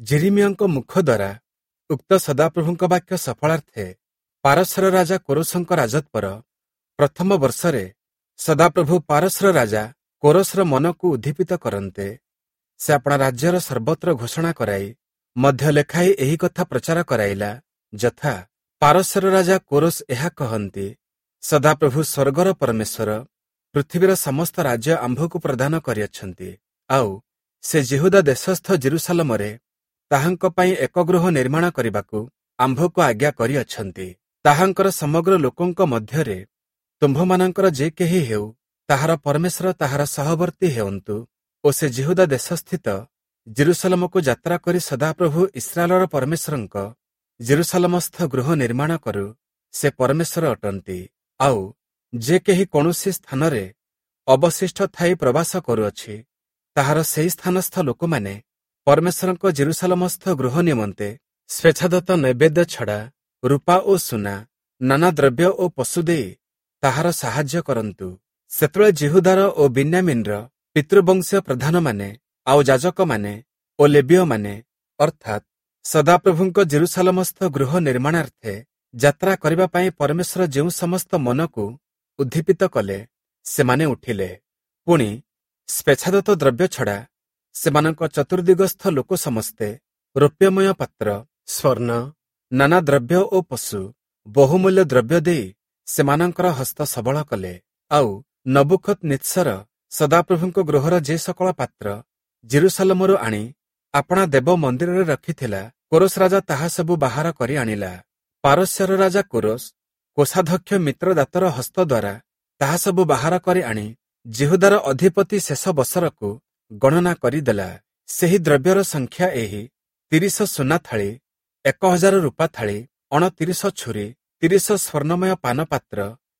ଜେରେମିୟାଙ୍କ ମୁଖ ଦ୍ୱାରା ଉକ୍ତ ସଦାପ୍ରଭୁଙ୍କ ବାକ୍ୟ ସଫଳାର୍ଥେ ପାରସ୍ୟର ରାଜା କୋରସଙ୍କ ରାଜତ୍ୱର ପ୍ରଥମ ବର୍ଷରେ ସଦାପ୍ରଭୁ ପାରସ୍ୟର ରାଜା କୋରସର ମନକୁ ଉଦ୍ଦୀପିତ କରନ୍ତେ ସେ ଆପଣା ରାଜ୍ୟର ସର୍ବତ୍ର ଘୋଷଣା କରାଇ ମଧ୍ୟ ଲେଖାଇ ଏହି କଥା ପ୍ରଚାର କରାଇଲା, ଯଥା ପାରସ୍ୟର ରାଜା କୋରସ ଏହା କହନ୍ତି, ସଦାପ୍ରଭୁ ସ୍ୱର୍ଗର ପରମେଶ୍ୱର ପୃଥିବୀର ସମସ୍ତ ରାଜ୍ୟ ଆମ୍ଭକୁ ପ୍ରଦାନ କରିଅଛନ୍ତି, ଆଉ ସେ ଯିହୁଦା ଦେଶସ୍ଥ ଜେରୁସାଲମରେ ତାହାଙ୍କ ପାଇଁ ଏକ ଗୃହ ନିର୍ମାଣ କରିବାକୁ ଆମ୍ଭକୁ ଆଜ୍ଞା କରିଅଛନ୍ତି। ତାହାଙ୍କର ସମଗ୍ର ଲୋକଙ୍କ ମଧ୍ୟରେ ତୁମ୍ଭମାନଙ୍କର ଯେ କେହି ହେଉ, ତାହାର ପରମେଶ୍ୱର ତାହାର ସହବର୍ତ୍ତୀ ହେଉନ୍ତୁ ଓ ସେ ଯିହୁଦା ଦେଶସ୍ଥିତ ଜେରୁସାଲମକୁ ଯାତ୍ରା କରି ସଦାପ୍ରଭୁ ଇସ୍ରାଏଲର ପରମେଶ୍ୱରଙ୍କ ଜେରୁସାଲମସ୍ଥ ଗୃହ ନିର୍ମାଣ କରୁ। ସେ ପରମେଶ୍ୱର ଅଟନ୍ତି। ଆଉ ଯେ କେହି କୌଣସି ସ୍ଥାନରେ ଅବଶିଷ୍ଟ ଥାଇ ପ୍ରବାସ କରୁଅଛି, ତାହାର ସେହି ସ୍ଥାନସ୍ଥ ଲୋକମାନେ ପରମେଶ୍ୱରଙ୍କ ଜେରୁସାଲମସ୍ଥ ଗୃହ ନିମନ୍ତେ ସ୍ୱେଚ୍ଛାଦତ୍ତ ନୈବେଦ୍ୟ ଛଡ଼ା ରୂପା ଓ ସୁନା, ନାନା ଦ୍ରବ୍ୟ ଓ ପଶୁ ଦେଇ ତାହାର ସାହାଯ୍ୟ କରନ୍ତୁ। ସେତେବେଳେ ଯିହୁଦାର ଓ ବିନ୍ୟାମିନ୍ର ପିତୃବଂଶୀୟ ପ୍ରଧାନମାନେ ଆଉ ଯାଜକମାନେ ଓ ଲେବୀୟମାନେ ଅର୍ଥାତ୍ ସଦାପ୍ରଭୁଙ୍କ ଜେରୁସାଲମସ୍ଥ ଗୃହ ନିର୍ମାଣାର୍ଥେ ଯାତ୍ରା କରିବା ପାଇଁ ପରମେଶ୍ୱର ଯେଉଁ ସମସ୍ତ ମନକୁ ଉଦ୍ଦୀପିତ କଲେ, ସେମାନେ ଉଠିଲେ। ପୁଣି ସ୍ୱେଚ୍ଛାଦତ୍ତ ଦ୍ରବ୍ୟ ଛଡ଼ା ସେମାନଙ୍କ ଚତୁର୍ଦିଗସ୍ଥ ଲୋକ ସମସ୍ତେ ରୌପ୍ୟମୟ ପାତ୍ର, ସ୍ୱର୍ଣ୍ଣ, ନାନା ଦ୍ରବ୍ୟ ଓ ପଶୁ, ବହୁମୂଲ୍ୟ ଦ୍ରବ୍ୟ ଦେଇ ସେମାନଙ୍କର ହସ୍ତ ସବଳ କଲେ। ଆଉ ନବୁକତ୍ ନେତ୍ସର ସଦାପ୍ରଭୁଙ୍କ ଗୃହର ଯେ ସକଳ ପାତ୍ର ଜେରୁସାଲମରୁ ଆଣି ଆପଣା ଦେବ ମନ୍ଦିରରେ ରଖିଥିଲା, କୋରସ ରାଜା ତାହା ସବୁ ବାହାର କରି ଆଣିଲା। ପାରସ୍ୟର ରାଜା କୋରସ କୋଷାଧ୍ୟକ୍ଷ ମିତ୍ରଦାତର ହସ୍ତ ଦ୍ୱାରା ତାହା ସବୁ ବାହାର କରି ଆଣି ଯିହୁଦାର ଅଧିପତି ଶେଷ ବସରକୁ ଗଣନା କରିଦେଲା। ସେହି ଦ୍ରବ୍ୟର ସଂଖ୍ୟା ଏହି: 30 ସୁନା ଥାଳି, 1000 ରୂପା ଥାଳି, 29 ଛୁରୀ, 30 ସ୍ୱର୍ଣ୍ଣମୟ ପାନପାତ୍ର,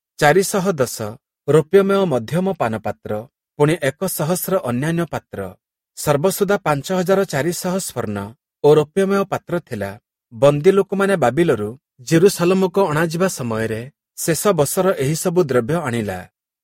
410 ରୌପ୍ୟମୟ ମଧ୍ୟମ ପାନପାତ୍ର, ପୁଣି 100 ଅନ୍ୟାନ୍ୟ ପାତ୍ର, ସର୍ବସୁଦ୍ଧା 5400 ସ୍ୱର୍ଣ୍ଣ ଓ ରୌପ୍ୟମୟ ପାତ୍ର ଥିଲା। ବନ୍ଦୀ ଲୋକମାନେ ବାବିଲରୁ ଜେରୁସାଲମକୁ ଅଣାଯିବା ସମୟରେ ଶେଷ ବସର ଏହିସବୁ ଦ୍ରବ୍ୟ ଆଣିଲା।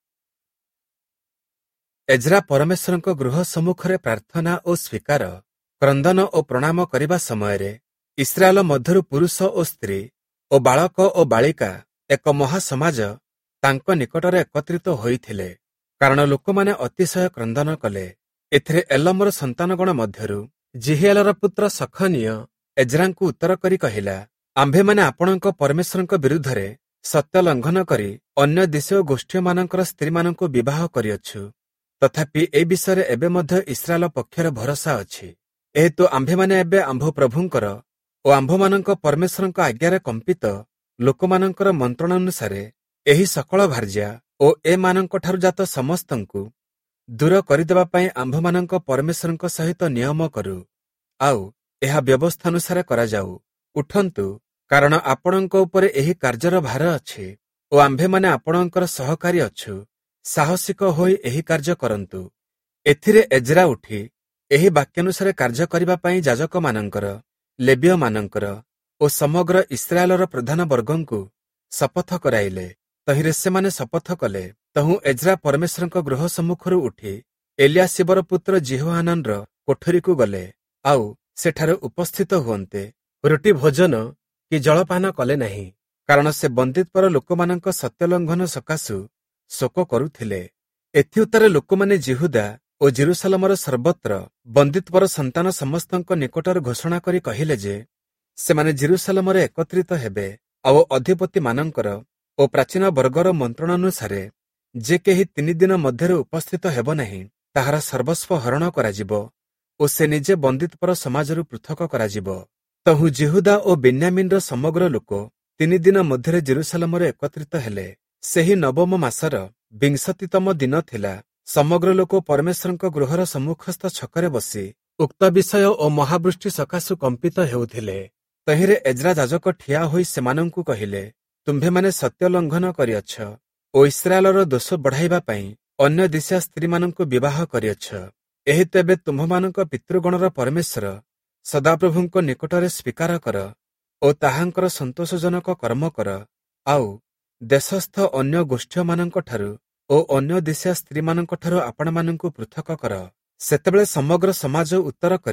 ଏଜ୍ରା ପରମେଶ୍ୱରଙ୍କ ଗୃହ ସମ୍ମୁଖରେ ପ୍ରାର୍ଥନା ଓ ସ୍ୱୀକାର, କ୍ରନ୍ଦନ ଓ ପ୍ରଣାମ କରିବା ସମୟରେ ଇସ୍ରାଏଲ ମଧ୍ୟରୁ ପୁରୁଷ ଓ ସ୍ତ୍ରୀ ଓ ବାଳକ ଓ ବାଳିକା ଏକ ମହାସମାଜ ତାଙ୍କ ନିକଟରେ ଏକତ୍ରିତ ହୋଇଥିଲେ, କାରଣ ଲୋକମାନେ ଅତିଶୟ କ୍ରନ୍ଦନ କଲେ। ଏଥିରେ ଏଲମର ସନ୍ତାନଗଣ ମଧ୍ୟରୁ ଜିହିଏଲର ପୁତ୍ର ସଖନିୟ ଏଜ୍ରାଙ୍କୁ ଉତ୍ତର କରି କହିଲା, ଆମ୍ଭେମାନେ ଆପଣଙ୍କ ପରମେଶ୍ୱରଙ୍କ ବିରୁଦ୍ଧରେ ସତ୍ୟ ଲଙ୍ଘନ କରି ଅନ୍ୟ ଦେଶୀୟ ଗୋଷ୍ଠୀମାନଙ୍କର ସ୍ତ୍ରୀମାନଙ୍କୁ ବିବାହ କରିଅଛୁ। ତଥାପି ଏ ବିଷୟରେ ଏବେ ମଧ୍ୟ ଇସ୍ରାଏଲ ପକ୍ଷରେ ଭରସା ଅଛି। ଏହେତୁ ଆମ୍ଭେମାନେ ଏବେ ଆମ୍ଭ ପ୍ରଭୁଙ୍କର ଓ ଆମ୍ଭମାନଙ୍କ ପରମେଶ୍ୱରଙ୍କ ଆଜ୍ଞାରେ କମ୍ପିତ ଲୋକମାନଙ୍କର ମନ୍ତ୍ରଣାନୁସାରେ ଏହି ସକଳ ଭାର୍ଯ୍ୟା ଓ ଏମାନଙ୍କଠାରୁ ଜାତ ସମସ୍ତଙ୍କୁ ଦୂର କରିଦେବା ପାଇଁ ଆମ୍ଭମାନଙ୍କ ପରମେଶ୍ୱରଙ୍କ ସହିତ ନିୟମ କରୁ। ଆଉ ଏହା ବ୍ୟବସ୍ଥାନୁସାରେ କରାଯାଉ। ଉଠନ୍ତୁ, କାରଣ ଆପଣଙ୍କ ଉପରେ ଏହି କାର୍ଯ୍ୟର ଭାର ଅଛି ଓ ଆମ୍ଭେମାନେ ଆପଣଙ୍କର ସହକାରୀ ଅଛୁ। ସାହସିକ ହୋଇ ଏହି କାର୍ଯ୍ୟ କରନ୍ତୁ। ଏଥିରେ ଏଜ୍ରା ଉଠି ଏହି ବାକ୍ୟାନୁସାରେ କାର୍ଯ୍ୟ କରିବା ପାଇଁ ଯାଜକମାନଙ୍କର, ଲେବୀୟମାନଙ୍କର ଓ ସମଗ୍ର ଇସ୍ରାଏଲର ପ୍ରଧାନ ବର୍ଗଙ୍କୁ ଶପଥ କରାଇଲେ। ତହିଁରେ ସେମାନେ ଶପଥ କଲେ। ତହୁଁ ଏଜ୍ରା ପରମେଶ୍ୱରଙ୍କ ଗୃହ ସମ୍ମୁଖରୁ ଉଠି ଏଲିଆସିବର ପୁତ୍ର ଜିହୋହାନାନର କୋଠରୀକୁ ଗଲେ। ଆଉ ସେଠାରେ ଉପସ୍ଥିତ ହୁଅନ୍ତେ ରୁଟି ଭୋଜନ କି ଜଳପାନ କଲେ ନାହିଁ, କାରଣ ସେ ବନ୍ଦିତ୍ୱର ଲୋକମାନଙ୍କ ସତ୍ୟଲଙ୍ଘନ ସକାଶୁ ଶୋକ କରୁଥିଲେ। ଏଥିଉତ୍ତରେ ଲୋକମାନେ ଯିହୁଦା ଓ ଜେରୁସାଲମର ସର୍ବତ୍ର ବନ୍ଦିତ୍ୱର ସନ୍ତାନ ସମସ୍ତଙ୍କ ନିକଟରେ ଘୋଷଣା କରି କହିଲେ ଯେ, ସେମାନେ ଜେରୁସାଲମରେ ଏକତ୍ରିତ ହେବେ, ଆଉ ଅଧିପତିମାନଙ୍କର ଓ ପ୍ରାଚୀନ ବର୍ଗର ମନ୍ତ୍ରଣାନୁସାରେ ଯେ କେହି 3 ଦିନ ମଧ୍ୟରେ ଉପସ୍ଥିତ ହେବ ନାହିଁ, ତାହାର ସର୍ବସ୍ୱ ହରଣ କରାଯିବ ଓ ସେ ନିଜେ ବନ୍ଦିତ୍ୱର ସମାଜରୁ ପୃଥକ କରାଯିବ। ତହୁଁ ଯିହୁଦା ଓ ବେନ୍ୟାମିନ୍ର ସମଗ୍ର ଲୋକ 3 ଦିନ ମଧ୍ୟରେ ଜେରୁସାଲମରେ ଏକତ୍ରିତ ହେଲେ। ସେହି ନବମ ମାସର 20ତମ ଦିନ ଥିଲା। ସମଗ୍ର ଲୋକ ପରମେଶ୍ୱରଙ୍କ ଗୃହର ସମ୍ମୁଖସ୍ଥ ଛକରେ ବସି ଉକ୍ତ ବିଷୟ ଓ ମହାବୃଷ୍ଟି ସକାଶୁ କମ୍ପିତ ହେଉଥିଲେ। ତହିଁରେ ଏଜ୍ରା ଯାଜକ ଠିଆ ହୋଇ ସେମାନଙ୍କୁ କହିଲେ, ତୁମ୍ଭେମାନେ ସତ୍ୟ ଲଙ୍ଘନ କରିଅଛ ଓ ଇସ୍ରାଏଲର ଦୋଷ ବଢ଼ାଇବା ପାଇଁ ଅନ୍ୟ ଦିଶା ସ୍ତ୍ରୀମାନଙ୍କୁ ବିବାହ କରିଅଛ। ଏହେତୁ ଏବେ ତୁମ୍ଭମାନଙ୍କ ପିତୃଗଣର ପରମେଶ୍ୱର ସଦାପ୍ରଭୁଙ୍କ ନିକଟରେ ସ୍ୱୀକାର କର ଓ ତାହାଙ୍କର ସନ୍ତୋଷଜନକ କର୍ମ କର। ଆଉ ଦେଶସ୍ଥ ଅନ୍ୟ ଗୋଷ୍ଠୀମାନଙ୍କଠାରୁ ଓ ଅନ୍ୟ ଦିଶା ସ୍ତ୍ରୀମାନଙ୍କଠାରୁ ଆପଣମାନଙ୍କୁ ପୃଥକ କର। ସେତେବେଳେ ସମଗ୍ର ସମାଜ ଉତ୍ତର କରି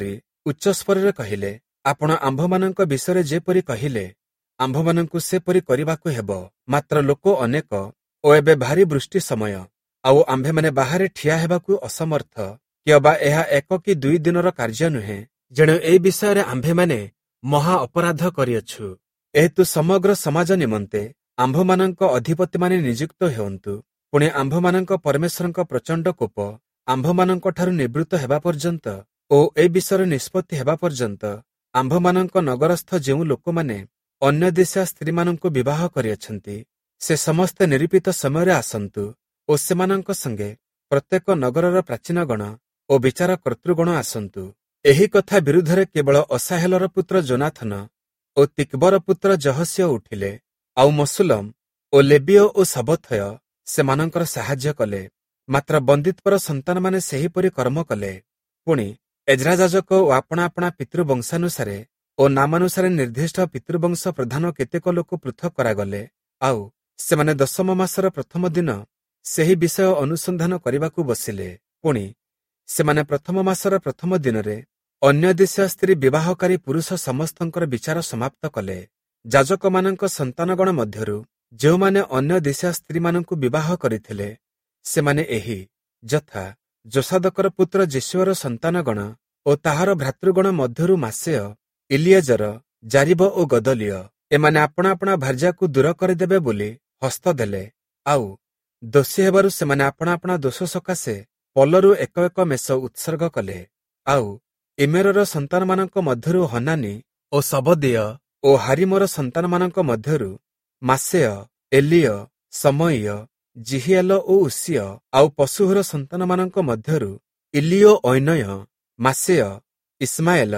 ଉଚ୍ଚସ୍ୱରରେ କହିଲେ, ଆପଣ ଆମ୍ଭମାନଙ୍କ ବିଷୟରେ ଯେପରି କହିଲେ, ଆମ୍ଭମାନଙ୍କୁ ସେପରି କରିବାକୁ ହେବ। ମାତ୍ର ଲୋକ ଅନେକ ଓ ଏବେ ଭାରି ବୃଷ୍ଟି ସମୟ, ଆଉ ଆମ୍ଭେମାନେ ବାହାରେ ଠିଆ ହେବାକୁ ଅସମର୍ଥ, କି ଅବା ଏହା 1 କି 2 ଦିନର କାର୍ଯ୍ୟ ନୁହେଁ, ଯେଣୁ ଏହି ବିଷୟରେ ଆମ୍ଭେମାନେ ମହା ଅପରାଧ କରିଅଛୁ। ଏହେତୁ ସମଗ୍ର ସମାଜ ନିମନ୍ତେ ଆମ୍ଭମାନଙ୍କ ଅଧିପତିମାନେ ନିଯୁକ୍ତ ହେଉନ୍ତୁ। ପୁଣି ଆମ୍ଭମାନଙ୍କ ପରମେଶ୍ୱରଙ୍କ ପ୍ରଚଣ୍ଡ କୋପ ଆମ୍ଭମାନଙ୍କଠାରୁ ନିବୃତ୍ତ ହେବା ପର୍ଯ୍ୟନ୍ତ ଓ ଏ ବିଷୟରେ ନିଷ୍ପତ୍ତି ହେବା ପର୍ଯ୍ୟନ୍ତ ଆମ୍ଭମାନଙ୍କ ନଗରସ୍ଥ ଯେଉଁ ଲୋକମାନେ ଅନ୍ୟ ଦେଶୀୟ ସ୍ତ୍ରୀମାନଙ୍କୁ ବିବାହ କରିଅଛନ୍ତି, ସେ ସମସ୍ତେ ନିରୂପିତ ସମୟରେ ଆସନ୍ତୁ ଓ ସେମାନଙ୍କ ସଙ୍ଗେ ପ୍ରତ୍ୟେକ ନଗରର ପ୍ରାଚୀନଗଣ ଓ ବିଚାର କର୍ତ୍ତୃଗଣ ଆସନ୍ତୁ। ଏହି କଥା ବିରୁଦ୍ଧରେ କେବଳ ଅସାହେଲର ପୁତ୍ର ଜୋନାଥନ ଓ ତିକ୍ବର ପୁତ୍ର ଯହସ୍ୟ ଉଠିଲେ, ଆଉ ମସୁଲମ ଓ ଲେବିୟ ଓ ସବଥୟ ସେମାନଙ୍କର ସାହାଯ୍ୟ କଲେ। ମାତ୍ର ବନ୍ଦିତ୍ୱର ସନ୍ତାନମାନେ ସେହିପରି କର୍ମ କଲେ। ପୁଣି ଏଜ୍ରା ଯାଜକ ଓ ଆପଣା ଆପଣା ପିତୃବଂଶାନୁସାରେ ଓ ନାମାନୁସାରେ ନିର୍ଦ୍ଦିଷ୍ଟ ପିତୃବଂଶ ପ୍ରଧାନ କେତେକ ଲୋକ ପୃଥକ କରାଗଲେ, ଆଉ ସେମାନେ 10ମ ମାସର ପ୍ରଥମ ଦିନ ସେହି ବିଷୟ ଅନୁସନ୍ଧାନ କରିବାକୁ ବସିଲେ। ପୁଣି ସେମାନେ ପ୍ରଥମ ମାସର ପ୍ରଥମ ଦିନରେ ଅନ୍ୟ ଦେଶୀୟ ସ୍ତ୍ରୀ ବିବାହକାରୀ ପୁରୁଷ ସମସ୍ତଙ୍କର ବିଚାର ସମାପ୍ତ କଲେ। ଯାଜକମାନଙ୍କ ସନ୍ତାନଗଣ ମଧ୍ୟରୁ ଯେଉଁମାନେ ଅନ୍ୟ ଦେଶୀୟ ସ୍ତ୍ରୀମାନଙ୍କୁ ବିବାହ କରିଥିଲେ, ସେମାନେ ଏହି ଯଥା ଯୋସାଦକର ପୁତ୍ର ଯୀଶୁର ସନ୍ତାନଗଣ ଓ ତାହାର ଭ୍ରାତୃଗଣ ମଧ୍ୟରୁ ମାସେୟ, ଇଲିଏଜର, ଜାରିବ ଓ ଗଦଲିୟ। ଏମାନେ ଆପଣା ଆପଣା ଭାର୍ଯ୍ୟାକୁ ଦୂର କରିଦେବେ ବୋଲି ହସ୍ତ ଦେଲେ, ଆଉ ଦୋଷୀ ହେବାରୁ ସେମାନେ ଆପଣା ଆପଣା ଦୋଷ ସକାଶେ ପଲରୁ 1 ମେଷ ଉତ୍ସର୍ଗ କଲେ। ଆଉ ଇମେରର ସନ୍ତାନମାନଙ୍କ ମଧ୍ୟରୁ ହନାନି ଓ ସବଦିୟ ଓ ହାରିମର ସନ୍ତାନମାନଙ୍କ ମଧ୍ୟରୁ ମାସେୟ, ଏଲିୟ, ସମୟ, ଜିହିଏଲ ଓ ଉସିୟ, ଆଉ ପଶୁହର ସନ୍ତାନମାନଙ୍କ ମଧ୍ୟରୁ ଇଲିଓ, ଐନୟ, ମାସେୟ, ଇସ୍ମାଏଲ,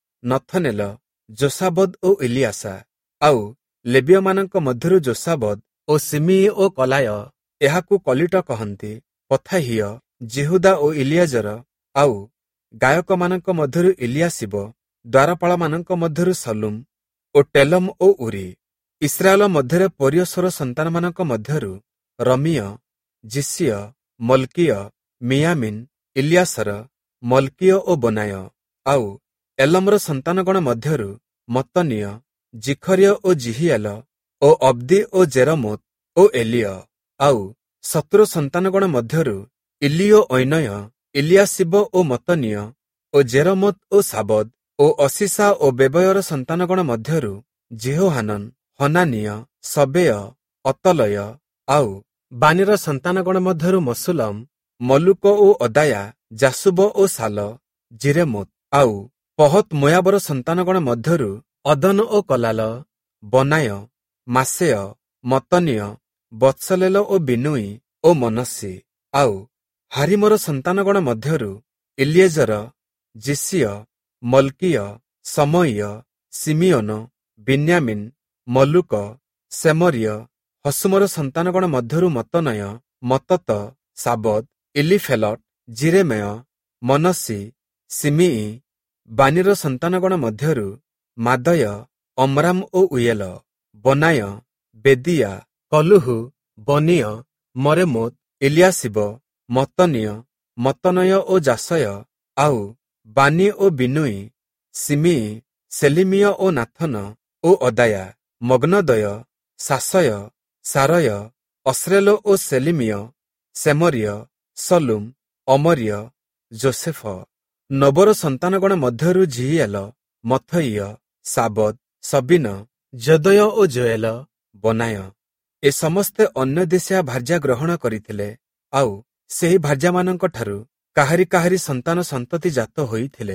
ନଥନେଲ, ଯୋସାବଦ ଓ ଇଲିଆସା। ଆଉ ଲେବିୟମାନଙ୍କ ମଧ୍ୟରୁ ଯୋସାବଦ ଓ ସିମିଇ ଓ କଲାୟ, ଏହାକୁ କଲିଟ କହନ୍ତି, ପଥାହିୟ, ଜିହୁଦା ଓ ଇଲିଆଜର। ଆଉ ଗାୟକମାନଙ୍କ ମଧ୍ୟରୁ ଇଲିଆସିବ, ଦ୍ୱାରପାଳମାନଙ୍କ ମଧ୍ୟରୁ ସଲୁମ ଓ ଟେଲମ ଓ ଉରି। ଇସ୍ରାଏଲ ମଧ୍ୟରେ ପରିୟସର ସନ୍ତାନମାନଙ୍କ ମଧ୍ୟରୁ ରମିୟ, ଜିସିୟ, ମଲ୍କିୟ, ମିୟାମିନ, ଇଲିଆସର, ମଲ୍କିୟ ଓ ବନାୟ। ଆଉ ଏଲମର ସନ୍ତାନଗଣ ମଧ୍ୟରୁ ମତନିୟ, ଜିଖରିୟ ଓ ଜିହିଏଲ ଓ ଅବ୍ଦି ଓ ଜେରମୋତ ଓ ଏଲିୟ। ଆଉ ଶତ୍ରୁ ସନ୍ତାନଗଣ ମଧ୍ୟରୁ ଇଲିଓ, ଐନୟ, ଇଲିଆସିବ ଓ ମତନିୟ ଓ ଜେରମୋତ ଓ ସାବଦ। ଓ ଅସିସା ଓ ବେବୟର ସନ୍ତାନଗଣ ମଧ୍ୟରୁ ଜିହୋହାନନ, ହନାନିୟ, ସବେୟ, ଅତଲୟ। ଆଉ ବାନିର ସନ୍ତାନଗଣ ମଧ୍ୟରୁ ମସୁଲମ, ମଲୁକ ଓ ଅଦାୟା, ଜାସୁବ ଓ ସାଲ, ଜିରେମୋତ। ଆଉ ପହତ ମୋୟାବର ସନ୍ତାନଗଣ ମଧ୍ୟରୁ ଅଦନ ଓ କଲାଲ, ବନାୟ, ମାସେୟ, ମତନିୟ, ବତ୍ସଲେଲ ଓ ବିନୁଇ ଓ ମନସ୍ସି। ଆଉ ହାରିମର ସନ୍ତାନଗଣ ମଧ୍ୟରୁ ଇଲିଏଜର, ଜିସିୟ, ମଲ୍କିୟ, ସମୟ, ସିମିଓନ, ବିନ୍ୟାମିନ, ମଲୁକ, ସେମରିୟ। ହସୁମର ସନ୍ତାନଗଣ ମଧ୍ୟରୁ ମତନୟ, ମତତ, ସାବଦ, ଇଲିଫେଲଟ, ଜିରେମେୟ, ମନସ୍ସି, ସିମିଇ। ବାନିର ସନ୍ତାନଗଣ ମଧ୍ୟରୁ ମାଦୟ, ଅମ୍ରାମ ଓ ଉୟେଲ, ବନାୟ, ବେଦିଆ, କଲୁହୁ, ବନିୟ, ମରେମୋତ, ଇଲିଆସିବ, ମତନିୟ, ମତନୟ ଓ ଜାସୟ। ଆଉ ବାନି ଓ ବିନୁଇ, ସିମିଇ, ସେଲିମିୟ ଓ ନାଥନ ଓ Adaiah, Machnadebai, Shashai, Sharai, Azareel ଓ Shelemiah, Shemariah, Shallum, Amariah, Joseph. ନୋବର ସନ୍ତାନଗଣ ମଧ୍ୟରୁ ଜିହିଏଲ, ମଥଇୟ, ସାବଦ, ସବିନ, ଯଦୟ ଓ ଜୋଏଲ, ବନାୟ। ଏ ସମସ୍ତେ ଅନ୍ୟ ଦେଶୀୟ ଭାର୍ଯ୍ୟା ଗ୍ରହଣ କରିଥିଲେ, ଆଉ ସେହି ଭାର୍ଯ୍ୟାମାନଙ୍କଠାରୁ କାହାରି କାହାରି ସନ୍ତାନ ସନ୍ତତି ଜାତ ହୋଇଥିଲେ।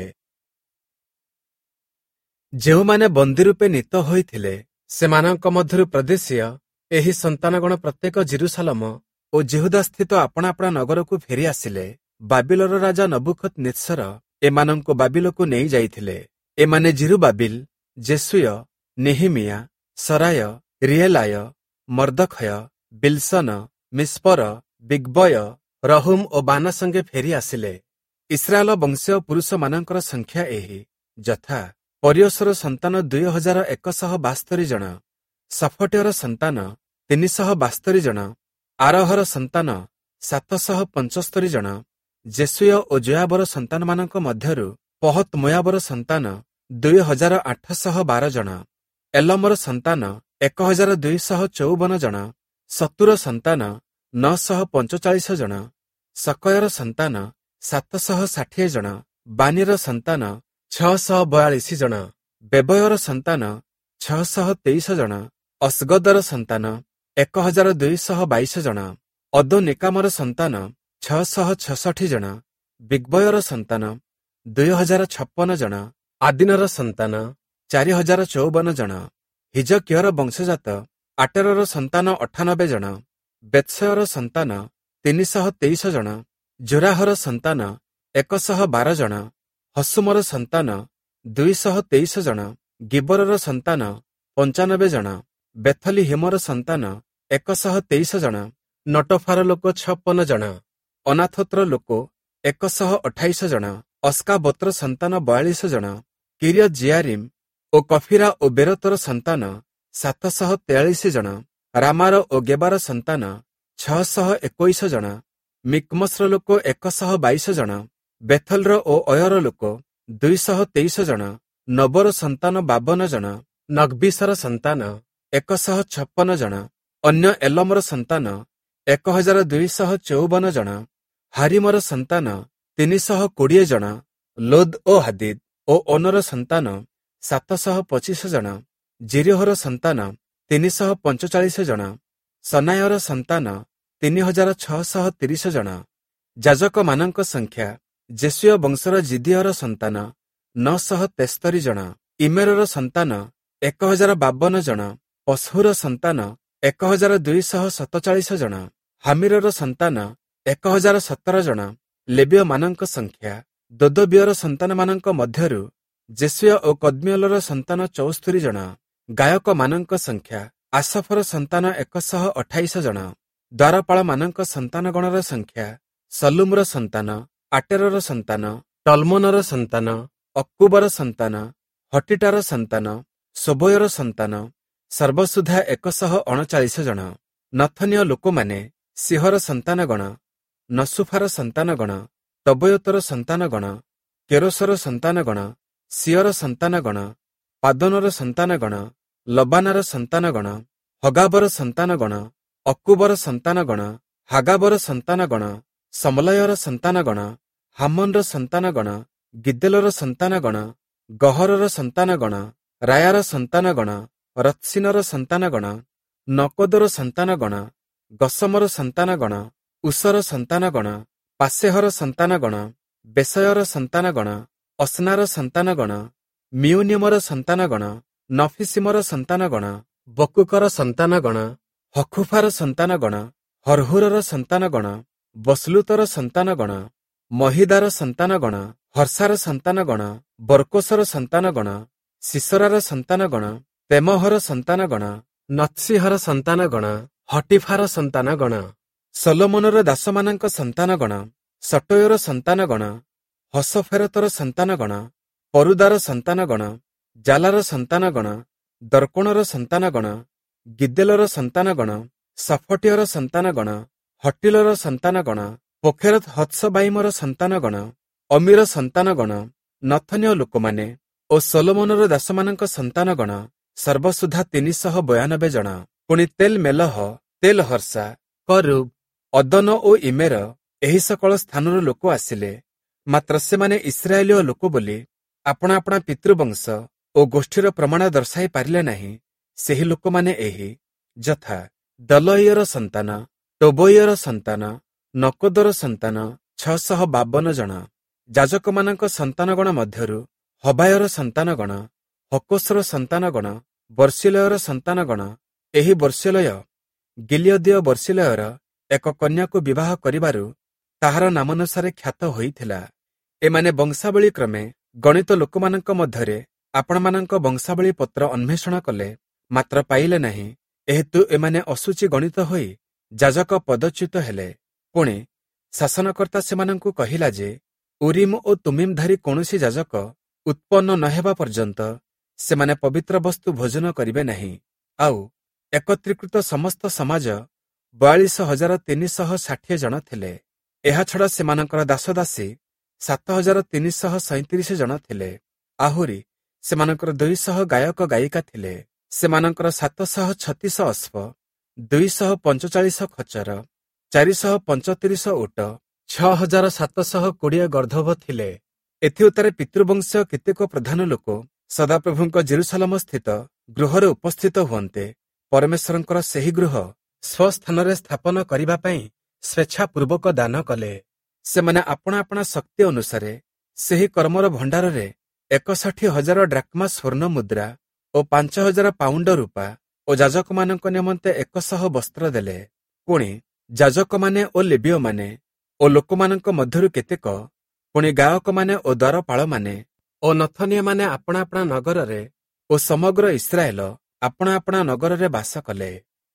ଯେଉଁମାନେ ବନ୍ଦୀ ରୂପେ ନୀତ ହୋଇଥିଲେ, ସେମାନଙ୍କ ମଧ୍ୟରୁ ପ୍ରଦେଶୀୟ ଏହି ସନ୍ତାନଗଣ ପ୍ରତ୍ୟେକ ଜେରୁସାଲମ ଓ ଯିହୁଦାସ୍ଥିତ ଆପଣା ଆପଣା ନଗରକୁ ଫେରି ଆସିଲେ। ବାବିଲର ରାଜା ନବୁକତ ନେତ୍ସର ଏମାନଙ୍କୁ ବାବିଲକୁ ନେଇ ଯାଇଥିଲେ। ଏମାନେ ଜିରୁବାବିଲ, ଜେସୁୟ, ନେହିମିୟା, ସରାୟ, ରିଏଲାୟ, ମର୍ଦଖୟ, ବିଲସନ, ମିସ୍ପର, ବିଗବୟ, ରହୁମ ଓ ବାନା ସଙ୍ଗେ ଫେରି ଆସିଲେ। ଇସ୍ରାଏଲ ବଂଶୀୟ ପୁରୁଷମାନଙ୍କର ସଂଖ୍ୟା ଏହି ଯଥା ପରିୟସର ସନ୍ତାନ 2172 ଜଣ, ସଫଟ୍ୟର ସନ୍ତାନ 372 ଜଣ, ଆରହର ସନ୍ତାନ 775 ଜଣ। ଜେସୁୟ ଓ ଜୋୟାବର ସନ୍ତାନମାନଙ୍କ ମଧ୍ୟରୁ ପହତ ମୋୟାବର ସନ୍ତାନ 2812 ଜଣ, ଏଲମର ସନ୍ତାନ 1254 ଜଣ, ସତୁର ସନ୍ତାନ 945 ଜଣ, ସକୟର ସନ୍ତାନ 760 ଜଣ, ବାନିର ସନ୍ତାନ 642 ଜଣ, ବେବୟର ସନ୍ତାନ 623 ଜଣ, ଅସ୍ଗଦର ସନ୍ତାନ 1222 ଜଣ, ଅଦୋନିକାମର ସନ୍ତାନ 666 ଜଣ, ବିଗ୍ବୟର ସନ୍ତାନ 2056 ଜଣ, ଆଦିନର ସନ୍ତାନ 4054 ଜଣ, ହିଜକିୟର ବଂଶଜାତ ଆଟେରର ସନ୍ତାନ 98 ଜଣ, ବେତ୍ସୟର ସନ୍ତାନ 323 ଜଣ, ଜୋରାହର ସନ୍ତାନ 112 ଜଣ, ହସୁମର ସନ୍ତାନ 223 ଜଣ, ଗିବରର ସନ୍ତାନ 95 ଜଣ, ବେଥଲିହେମର ସନ୍ତାନ 123 ଜଣ, ନଟଫାର ଲୋକ 56 ଜଣ, ଅନାଥୋତ୍ର ଲୋକ 128 ଜଣ, ଅସ୍କାବୋତ୍ର ସନ୍ତାନ 42 ଜଣ, କିରିୟତ୍ ଜିଆରିମ୍ ଓ କଫିରା ଓ ବେରୋତର ସନ୍ତାନ 743 ଜଣ, ରାମାର ଓ ଗେବାର ସନ୍ତାନ 621 ଜଣ, ମିକ୍ମସ୍ର ଲୋକ 122 ଜଣ, ବେଥଲର ଓ ଅୟର ଲୋକ 223 ଜଣ, ନବର ସନ୍ତାନ 52 ଜଣ, ନଗ୍ବିସର ସନ୍ତାନ 156 ଜଣ, ଅନ୍ୟ ଏଲମର ସନ୍ତାନ 1254 ଜଣ, ହାରିମର ସନ୍ତାନ 320 ଜଣ, ଲୋଦ୍ ଓ ହାଦିଦ୍ ଓ ଓନର ସନ୍ତାନ 725 ଜଣ, ଜିରିହର ସନ୍ତାନ 345 ଜଣ, ସନାୟର ସନ୍ତାନ 3630 ଜଣ। ଯାଜକମାନଙ୍କ ସଂଖ୍ୟା ଜେସୁୟ ବଂଶର ଜିଦିୟର ସନ୍ତାନ 973 ଜଣ, ଇମେରର ସନ୍ତାନ 1052 ଜଣ, ପଶହୁର ସନ୍ତାନ 1247 ଜଣ, ହାମିରର ସନ୍ତାନ 1017 ଜଣ। ଲେବୀୟମାନଙ୍କ ସଂଖ୍ୟା ଦୋଦୋବିୟର ସନ୍ତାନମାନଙ୍କ ମଧ୍ୟରୁ ଜେସୁୟ ଓ କଦ୍ମିଏଲର ସନ୍ତାନ 74 ଜଣ। ଗାୟକମାନଙ୍କ ସଂଖ୍ୟା ଆସଫର ସନ୍ତାନ 128 ଜଣ। ଦ୍ୱାରପାଳମାନଙ୍କ ସନ୍ତାନଗଣର ସଂଖ୍ୟା ସଲୁମର ସନ୍ତାନ, ଆଟେରର ସନ୍ତାନ, ଟଲମୋନର ସନ୍ତାନ, ଅକ୍କୁବର ସନ୍ତାନ, ହଟିଟାର ସନ୍ତାନ, ଶୋବୟର ସନ୍ତାନ, ସର୍ବସୁଦ୍ଧା 139 ଜଣ। ନଥନୀୟ ଲୋକମାନେ ସିହର ସନ୍ତାନଗଣ, ନସୁଫାର ସନ୍ତାନଗଣ, ତବୟୋତର ସନ୍ତାନଗଣ, କେରୋସର ସନ୍ତାନଗଣ, ସିଅର ସନ୍ତାନଗଣ, ପାଦୋନର ସନ୍ତାନଗଣ, ଲବାନାର ସନ୍ତାନଗଣ, ହଗାବର ସନ୍ତାନଗଣ, ଅକ୍କୁବର ସନ୍ତାନଗଣ, ହାଗାବର ସନ୍ତାନଗଣ, ସମଲୟର ସନ୍ତାନଗଣ, ହାମନର ସନ୍ତାନଗଣ, ଗିଦେଲର ସନ୍ତାନଗଣ, ଗହରର ସନ୍ତାନଗଣ, ରାୟାର ସନ୍ତାନଗଣ, ରତ୍ସିନର ସନ୍ତାନଗଣ, ନକୋଦର ସନ୍ତାନଗଣ, ଗସମର ସନ୍ତାନଗଣ, ଉସର ସନ୍ତାନଗଣ, ପାସେହର ସନ୍ତାନଗଣ, ବେସୟର ସନ୍ତାନଗଣ, ଅସ୍ନାର ସନ୍ତାନଗଣ, ମିଉନିମର ସନ୍ତାନଗଣ, ନଫିସିମର ସନ୍ତାନଗଣ, ବକୁକର ସନ୍ତାନଗଣ, ହଖୁଫାର ସନ୍ତାନଗଣ, ହର୍ହୁରର ସନ୍ତାନଗଣ, ବସ୍ଲୁତର ସନ୍ତାନଗଣ, ମହିଦାର ସନ୍ତାନଗଣ, ହର୍ଷାର ସନ୍ତାନଗଣ, ବର୍କୋସର ସନ୍ତାନଗଣ, ସିସରାର ସନ୍ତାନଗଣ, ତେମହର ସନ୍ତାନଗଣ, ନତ୍ସିହର ସନ୍ତାନଗଣ, ହଟିଫାର ସନ୍ତାନଗଣ। ସଲୋମୋନର ଦାସମାନଙ୍କ ସନ୍ତାନଗଣ, ସଟୋୟର ସନ୍ତାନଗଣ, ହସଫେରତର ସନ୍ତାନଗଣ, ପରୁଦାର ସନ୍ତାନଗଣ, ଜାଲାର ସନ୍ତାନଗଣ, ଦର୍କୋଣର ସନ୍ତାନଗଣ, ଗିଦେଲର ସନ୍ତାନଗଣ, ସଫଟିୟର ସନ୍ତାନଗଣ, ହଟିଲର ସନ୍ତାନଗଣ, ପୋଖେରତ ହତ୍ସବାଇମର ସନ୍ତାନଗଣ, ଅମିର ସନ୍ତାନଗଣ। ନଥନୀୟ ଲୋକମାନେ ଓ ସଲୋମୋନର ଦାସମାନଙ୍କ ସନ୍ତାନଗଣ ସର୍ବସୁଦ୍ଧା 392 ଜଣ। ପୁଣି ତେଲ୍ ମେଲହ, ତେଲ୍ ହର୍ଷା, କରୁବ୍, ଅଦନ ଓ ଇମେର ଏହି ସକଳ ସ୍ଥାନରୁ ଲୋକ ଆସିଲେ। ମାତ୍ର ସେମାନେ ଇସ୍ରାଏଲୀୟ ଲୋକ ବୋଲି ଆପଣା ଆପଣା ପିତୃବଂଶ ଓ ଗୋଷ୍ଠୀର ପ୍ରମାଣ ଦର୍ଶାଇ ପାରିଲେ ନାହିଁ। ସେହି ଲୋକମାନେ ଏହି ଯଥା ଦଲଇୟର ସନ୍ତାନ, ଟୋବଇୟର ସନ୍ତାନ, ନକୋଦର ସନ୍ତାନ 652 ଜଣ। ଯାଜକମାନଙ୍କ ସନ୍ତାନଗଣ ମଧ୍ୟରୁ ହବାୟର ସନ୍ତାନଗଣ, ହକୋସର ସନ୍ତାନଗଣ, ବର୍ଷିଲୟର ସନ୍ତାନଗଣ। ଏହି ବର୍ଷିଲୟ ଗିଲିୟଦୀୟ ବର୍ଷିଲୟର ଏକ କନ୍ୟାକୁ ବିବାହ କରିବାରୁ ତାହାର ନାମାନୁସାରେ ଖ୍ୟାତ ହୋଇଥିଲା। ଏମାନେ ବଂଶାବଳୀ କ୍ରମେ ଗଣିତ ଲୋକମାନଙ୍କ ମଧ୍ୟରେ ଆପଣମାନଙ୍କ ବଂଶାବଳୀ ପତ୍ର ଅନ୍ୱେଷଣ କଲେ, ମାତ୍ର ପାଇଲେ ନାହିଁ। ଏହେତୁ ଏମାନେ ଅଶୁଚି ଗଣିତ ହୋଇ ଯାଜକ ପଦଚ୍ୟୁତ ହେଲେ। ପୁଣି ଶାସନକର୍ତ୍ତା ସେମାନଙ୍କୁ କହିଲା ଯେ ଉରିମ୍ ଓ ତୁମିମ୍ ଧାରି କୌଣସି ଯାଜକ ଉତ୍ପନ୍ନ ନ ହେବା ପର୍ଯ୍ୟନ୍ତ ସେମାନେ ପବିତ୍ର ବସ୍ତୁ ଭୋଜନ କରିବେ ନାହିଁ। ଆଉ ଏକତ୍ରୀକୃତ ସମସ୍ତ ସମାଜ 42,360 ଜଣ ଥିଲେ। ଏହାଛଡ଼ା ସେମାନଙ୍କର ଦାସଦାସୀ 7,337 ଜଣ ଥିଲେ। ଆହୁରି ସେମାନଙ୍କର 200 ଗାୟକ ଗାୟିକା ଥିଲେ। ସେମାନଙ୍କର 736 ଅଶ୍ବ, 245 ଖଚର, 435 ଓଟ, 6,720 ଗର୍ଦ୍ଧବ ଥିଲେ। ଏଥିଉତ୍ତାରେ ପିତୃବଂଶୀୟ କେତେକ ପ୍ରଧାନ ଲୋକ ସଦାପ୍ରଭୁଙ୍କ ଜେରୁସାଲେମ ସ୍ଥିତ ଗୃହରେ ଉପସ୍ଥିତ ହୁଅନ୍ତେ ପରମେଶ୍ୱରଙ୍କର ସେହି ଗୃହ ସ୍ୱସ୍ଥାନରେ ସ୍ଥାପନ କରିବା ପାଇଁ ସ୍ୱେଚ୍ଛାପୂର୍ବକ ଦାନ କଲେ। ସେମାନେ ଆପଣା ଆପଣା ଶକ୍ତି ଅନୁସାରେ ସେହି କର୍ମର ଭଣ୍ଡାରରେ 61,000 ଡ୍ରାକ୍ମା ସ୍ୱର୍ଣ୍ଣ ମୁଦ୍ରା ଓ 5,000 ପାଉଣ୍ଡ ରୂପା ଓ ଯାଜକମାନଙ୍କ ନିମନ୍ତେ 100 ବସ୍ତ୍ର ଦେଲେ। ପୁଣି ଯାଜକମାନେ ଓ ଲେବୀୟମାନେ ଓ ଲୋକମାନଙ୍କ ମଧ୍ୟରୁ କେତେକ, ପୁଣି ଗାୟକମାନେ ଓ ଦ୍ୱାରପାଳମାନେ ଓ ନଥନୀୟମାନେ ଆପଣା ଆପଣା ନଗରରେ ଓ ସମଗ୍ର ଇସ୍ରାଏଲ ଆପଣା ଆପଣା ନଗରରେ ବାସ କଲେ।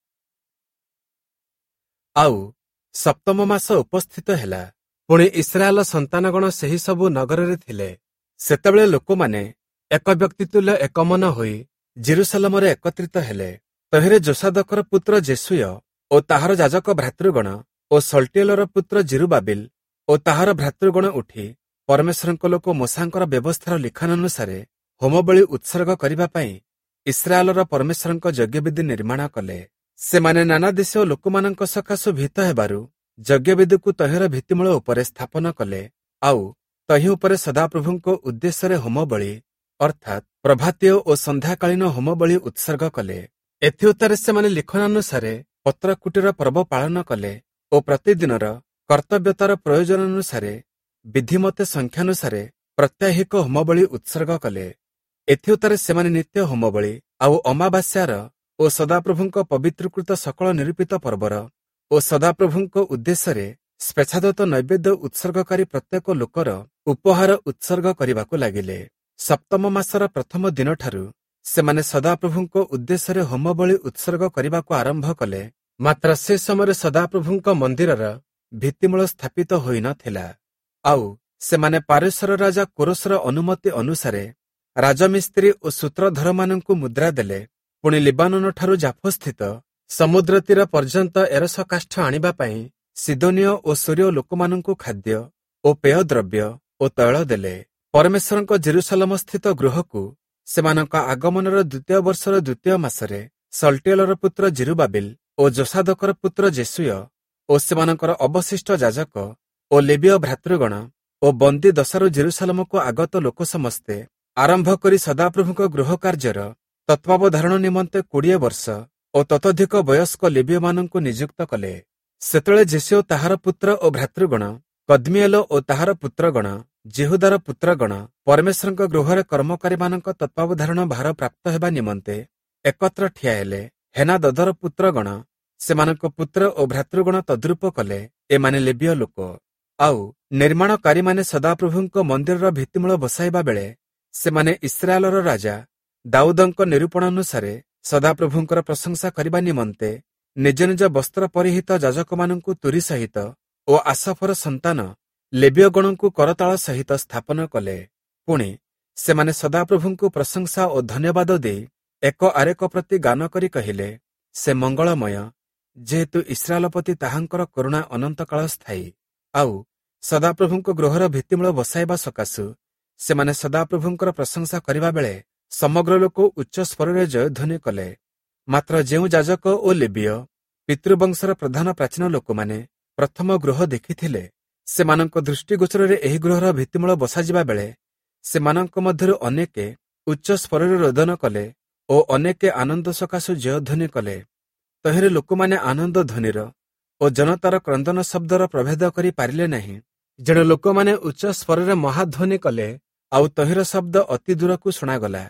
ଆଉ ସପ୍ତମ ମାସ ଉପସ୍ଥିତ ହେଲା। ପୁଣି ଇସ୍ରାଏଲ ସନ୍ତାନଗଣ ସେହି ସବୁ ନଗରରେ ଥିଲେ। ସେତେବେଳେ ଲୋକମାନେ ଏକ ବ୍ୟକ୍ତି ତୁଲ୍ୟ ଏକମନ ହୋଇ ଜେରୁସାଲେମରେ ଏକତ୍ରିତ ହେଲେ। ତହିଁରେ ଯୋସାଦକର ପୁତ୍ର ଯେସୁୟ ଓ ତାହାର ଯାଜକ ଭ୍ରାତୃଗଣ ଓ ସଲ୍ଟିଏଲର ପୁତ୍ର ଜେରୁବାବିଲ ଓ ତାହାର ଭ୍ରାତୃଗଣ ଉଠି ପରମେଶ୍ୱରଙ୍କ ଲୋକ ମୋଶାଙ୍କର ବ୍ୟବସ୍ଥାର ଲିଖନାନୁସାରେ ହୋମବଳି ଉତ୍ସର୍ଗ କରିବା ପାଇଁ ଇସ୍ରାଏଲର ପରମେଶ୍ୱରଙ୍କ ଯଜ୍ଞବେଦୀ ନିର୍ମାଣ କଲେ। ସେମାନେ ନାନା ଦେଶୀୟ ଲୋକମାନଙ୍କ ସକାଶୁ ଭୀତ ହେବାରୁ ଯଜ୍ଞବେଦୀକୁ ତହିଁର ଭିତ୍ତିମୂଳ ଉପରେ ସ୍ଥାପନ କଲେ। ଆଉ ତହିଁ ଉପରେ ସଦାପ୍ରଭୁଙ୍କ ଉଦ୍ଦେଶ୍ୟରେ ହୋମବଳି ଅର୍ଥାତ୍ ପ୍ରଭାତୀୟ ଓ ସନ୍ଧ୍ୟାକାଳୀନ ହୋମବଳି ଉତ୍ସର୍ଗ କଲେ। ଏଥିଉତ୍ତାରେ ସେମାନେ ଲିଖନାନୁସାରେ ପତ୍ରକୁଟୀର ପର୍ବ ପାଳନ କଲେ ଓ ପ୍ରତିଦିନର କର୍ତ୍ତବ୍ୟତାର ପ୍ରୟୋଜନାନୁସାରେ ବିଧିମତେ ସଂଖ୍ୟାନୁସାରେ ପ୍ରତ୍ୟାହିକ ହୋମବଳି ଉତ୍ସର୍ଗ କଲେ। ଏଥିଉତ୍ତାରେ ସେମାନେ ନିତ୍ୟ ହୋମବଳି ଆଉ ଅମାବାସ୍ୟାର ଓ ସଦାପ୍ରଭୁଙ୍କ ପବିତ୍ରକୃତ ସକଳ ନିରୂପିତ ପର୍ବର ଓ ସଦାପ୍ରଭୁଙ୍କ ଉଦ୍ଦେଶ୍ୟରେ ସ୍ୱେଚ୍ଛାଦତ୍ତ ନୈବେଦ୍ୟ ଉତ୍ସର୍ଗକାରୀ ପ୍ରତ୍ୟେକ ଲୋକର ଉପହାର ଉତ୍ସର୍ଗ କରିବାକୁ ଲାଗିଲେ। ସପ୍ତମ ମାସର ପ୍ରଥମ ଦିନଠାରୁ ସେମାନେ ସଦାପ୍ରଭୁଙ୍କ ଉଦ୍ଦେଶ୍ୟରେ ହୋମବଳି ଉତ୍ସର୍ଗ କରିବାକୁ ଆରମ୍ଭ କଲେ। ମାତ୍ର ସେ ସମୟରେ ସଦାପ୍ରଭୁଙ୍କ ମନ୍ଦିରର ଭିତ୍ତିମୂଳ ସ୍ଥାପିତ ହୋଇନଥିଲା। ଆଉ ସେମାନେ ପାରସ୍ୟର ରାଜା କୋରସର ଅନୁମତି ଅନୁସାରେ ରାଜମିସ୍ତ୍ରୀ ଓ ସୂତ୍ରଧରମାନଙ୍କୁ ମୁଦ୍ରା ଦେଲେ। ପୁଣି ଲିବାନୋନଠାରୁ ଜାଫସ୍ଥିତ ସମୁଦ୍ର ତୀର ପର୍ଯ୍ୟନ୍ତ ଏରସ କାଷ୍ଠ ଆଣିବା ପାଇଁ ସିଦୋନୀୟ ଓ ସୋରିୟ ଲୋକମାନଙ୍କୁ ଖାଦ୍ୟ ଓ ପେୟ ଦ୍ରବ୍ୟ ଓ ତୈଳ ଦେଲେ। ପରମେଶ୍ୱରଙ୍କ ଜେରୁସାଲେମ ସ୍ଥିତ ଗୃହକୁ ସେମାନଙ୍କ ଆଗମନର 2ୟ ବର୍ଷର 2ୟ ମାସରେ ସଲ୍ଟିଏଲର ପୁତ୍ର ଜେରୁବାବିଲ ଓ ଯୋସାଦକର ପୁତ୍ର ଯେସୁୟ ଓ ସେମାନଙ୍କର ଅବଶିଷ୍ଟ ଯାଜକ ଓ ଲେବୀୟ ଭ୍ରାତୃଗଣ ଓ ବନ୍ଦୀ ଦଶାରୁ ଜେରୁସାଲେମକୁ ଆଗତ ଲୋକ ସମସ୍ତେ ଆରମ୍ଭ କରି ସଦାପ୍ରଭୁଙ୍କ ଗୃହ କାର୍ଯ୍ୟର ତତ୍ତ୍ୱାବଧାରଣ ନିମନ୍ତେ 20 ବର୍ଷ ଓ ତତୋଧିକ ବୟସ୍କ ଲେବୀୟମାନଙ୍କୁ ନିଯୁକ୍ତ କଲେ। ସେତେବେଳେ ଯେସୁ ତାହାର ପୁତ୍ର ଓ ଭ୍ରାତୃଗଣ, କଦ୍ମିଏଲ ଓ ତାହାର ପୁତ୍ରଗଣ, ଜେହୁଦାର ପୁତ୍ରଗଣ ପରମେଶ୍ୱରଙ୍କ ଗୃହରେ କର୍ମକାରୀମାନଙ୍କ ତତ୍ତ୍ୱାବଧାରଣ ଭାର ପ୍ରାପ୍ତ ହେବା ନିମନ୍ତେ ଏକତ୍ର ଠିଆ ହେଲେ। ହେନାଦଦର ପୁତ୍ରଗଣ ସେମାନଙ୍କ ପୁତ୍ର ଓ ଭ୍ରାତୃଗଣ ତଦ୍ରୂପ କଲେ। ଏମାନେ ଲେବୀୟ ଲୋକ। ଆଉ ନିର୍ମାଣକାରୀମାନେ ସଦାପ୍ରଭୁଙ୍କ ମନ୍ଦିରର ଭିତ୍ତିମୂଳ ବସାଇବା ବେଳେ ସେମାନେ ଇସ୍ରାଏଲର ରାଜା ଦାଉଦଙ୍କ ନିରୂପଣାନୁସାରେ ସଦାପ୍ରଭୁଙ୍କର ପ୍ରଶଂସା କରିବା ନିମନ୍ତେ ନିଜ ନିଜ ବସ୍ତ୍ର ପରିହିତ ଯାଜକମାନଙ୍କୁ ତୁରୀ ସହିତ ଓ ଆସଫର ସନ୍ତାନ ଲେବୀୟଗଣଙ୍କୁ କରତାଳ ସହିତ ସ୍ଥାପନ କଲେ। ପୁଣି ସେମାନେ ସଦାପ୍ରଭୁଙ୍କୁ ପ୍ରଶଂସା ଓ ଧନ୍ୟବାଦ ଦେଇ ଏକ ଆରେକ ପ୍ରତି ଗାନ କରି କହିଲେ, ସେ ମଙ୍ଗଳମୟ, ଯେହେତୁ ଇସ୍ରାଏଲ ପ୍ରତି ତାହାଙ୍କର କରୁଣା ଅନନ୍ତକାଳ ସ୍ଥାୟୀ। ଆଉ ସଦାପ୍ରଭୁଙ୍କ ଗୃହର ଭିତ୍ତିମୂଳ ବସାଇବା ସକାଶୁ ସେମାନେ ସଦାପ୍ରଭୁଙ୍କର ପ୍ରଶଂସା କରିବା ବେଳେ ସମଗ୍ର ଲୋକ ଉଚ୍ଚ ସ୍ୱରରେ ଜୟଧ୍ୱନି କଲେ। ମାତ୍ର ଯେଉଁ ଯାଜକ ଓ ଲେବୀୟ ପିତୃବଂଶର ପ୍ରଧାନ ପ୍ରାଚୀନ ଲୋକମାନେ ପ୍ରଥମ ଗୃହ ଦେଖିଥିଲେ, ସେମାନଙ୍କ ଦୃଷ୍ଟିଗୋଚରରେ ଏହି ଗୃହର ଭିତ୍ତିମୂଳ ବସାଯିବା ବେଳେ ସେମାନଙ୍କ ମଧ୍ୟରୁ ଅନେକେ ଉଚ୍ଚ ସ୍ୱରରେ ରୋଦନ କଲେ ଓ ଅନେକେ ଆନନ୍ଦ ସକାଶୁ ଜୟଧ୍ୱନି କଲେ। ତହିଁରେ ଲୋକମାନେ ଆନନ୍ଦ ଧ୍ୱନିର ଓ ଜନତାର କ୍ରନ୍ଦନ ଶବ୍ଦର ପ୍ରଭେଦ କରି ପାରିଲେ ନାହିଁ। ଯେଣେ ଲୋକମାନେ ଉଚ୍ଚ ସ୍ୱରରେ ମହାଧ୍ୱନି କଲେ, ଆଉ ତହିଁର ଶବ୍ଦ ଅତି ଦୂରକୁ ଶୁଣାଗଲା।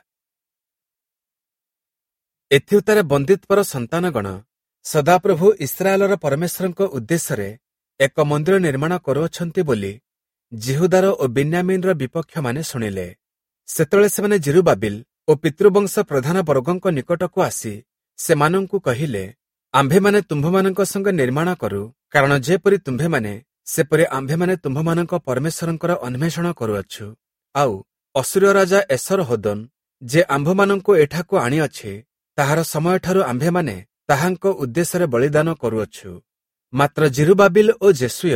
ଏଥିଉତ୍ତାରେ ବନ୍ଦିତ୍ୱର ସନ୍ତାନଗଣ ସଦାପ୍ରଭୁ ଇସ୍ରାଏଲର ପରମେଶ୍ୱରଙ୍କ ଉଦ୍ଦେଶ୍ୟରେ ଏକ ମନ୍ଦିର ନିର୍ମାଣ କରୁଅଛନ୍ତି ବୋଲି ଜିହୁଦାର ଓ ବେନ୍ୟାମିନର ବିପକ୍ଷମାନେ ଶୁଣିଲେ। ସେତେବେଳେ ସେମାନେ ଜେରୁବାବିଲ ଓ ପିତୃବଂଶ ପ୍ରଧାନ ବର୍ଗଙ୍କ ନିକଟକୁ ଆସି ସେମାନଙ୍କୁ କହିଲେ, ଆମ୍ଭେମାନେ ତୁମ୍ଭମାନଙ୍କ ସଙ୍ଗେ ନିର୍ମାଣ କରୁ, କାରଣ ଯେପରି ତୁମ୍ଭେମାନେ ସେପରି ଆମ୍ଭେମାନେ ତୁମ୍ଭମାନଙ୍କ ପରମେଶ୍ୱରଙ୍କର ଅନ୍ୱେଷଣ କରୁଅଛୁ। ଆଉ ଅସୁରୀୟ ରାଜା ଏସର ହୋଦନ ଯେ ଆମ୍ଭମାନଙ୍କୁ ଏଠାକୁ ଆଣିଅଛି, ତାହାର ସମୟଠାରୁ ଆମ୍ଭେମାନେ ତାହାଙ୍କ ଉଦ୍ଦେଶ୍ୟରେ ବଳିଦାନ କରୁଅଛୁ। ମାତ୍ର ଜେରୁବାବିଲ ଓ ଯେସୁୟ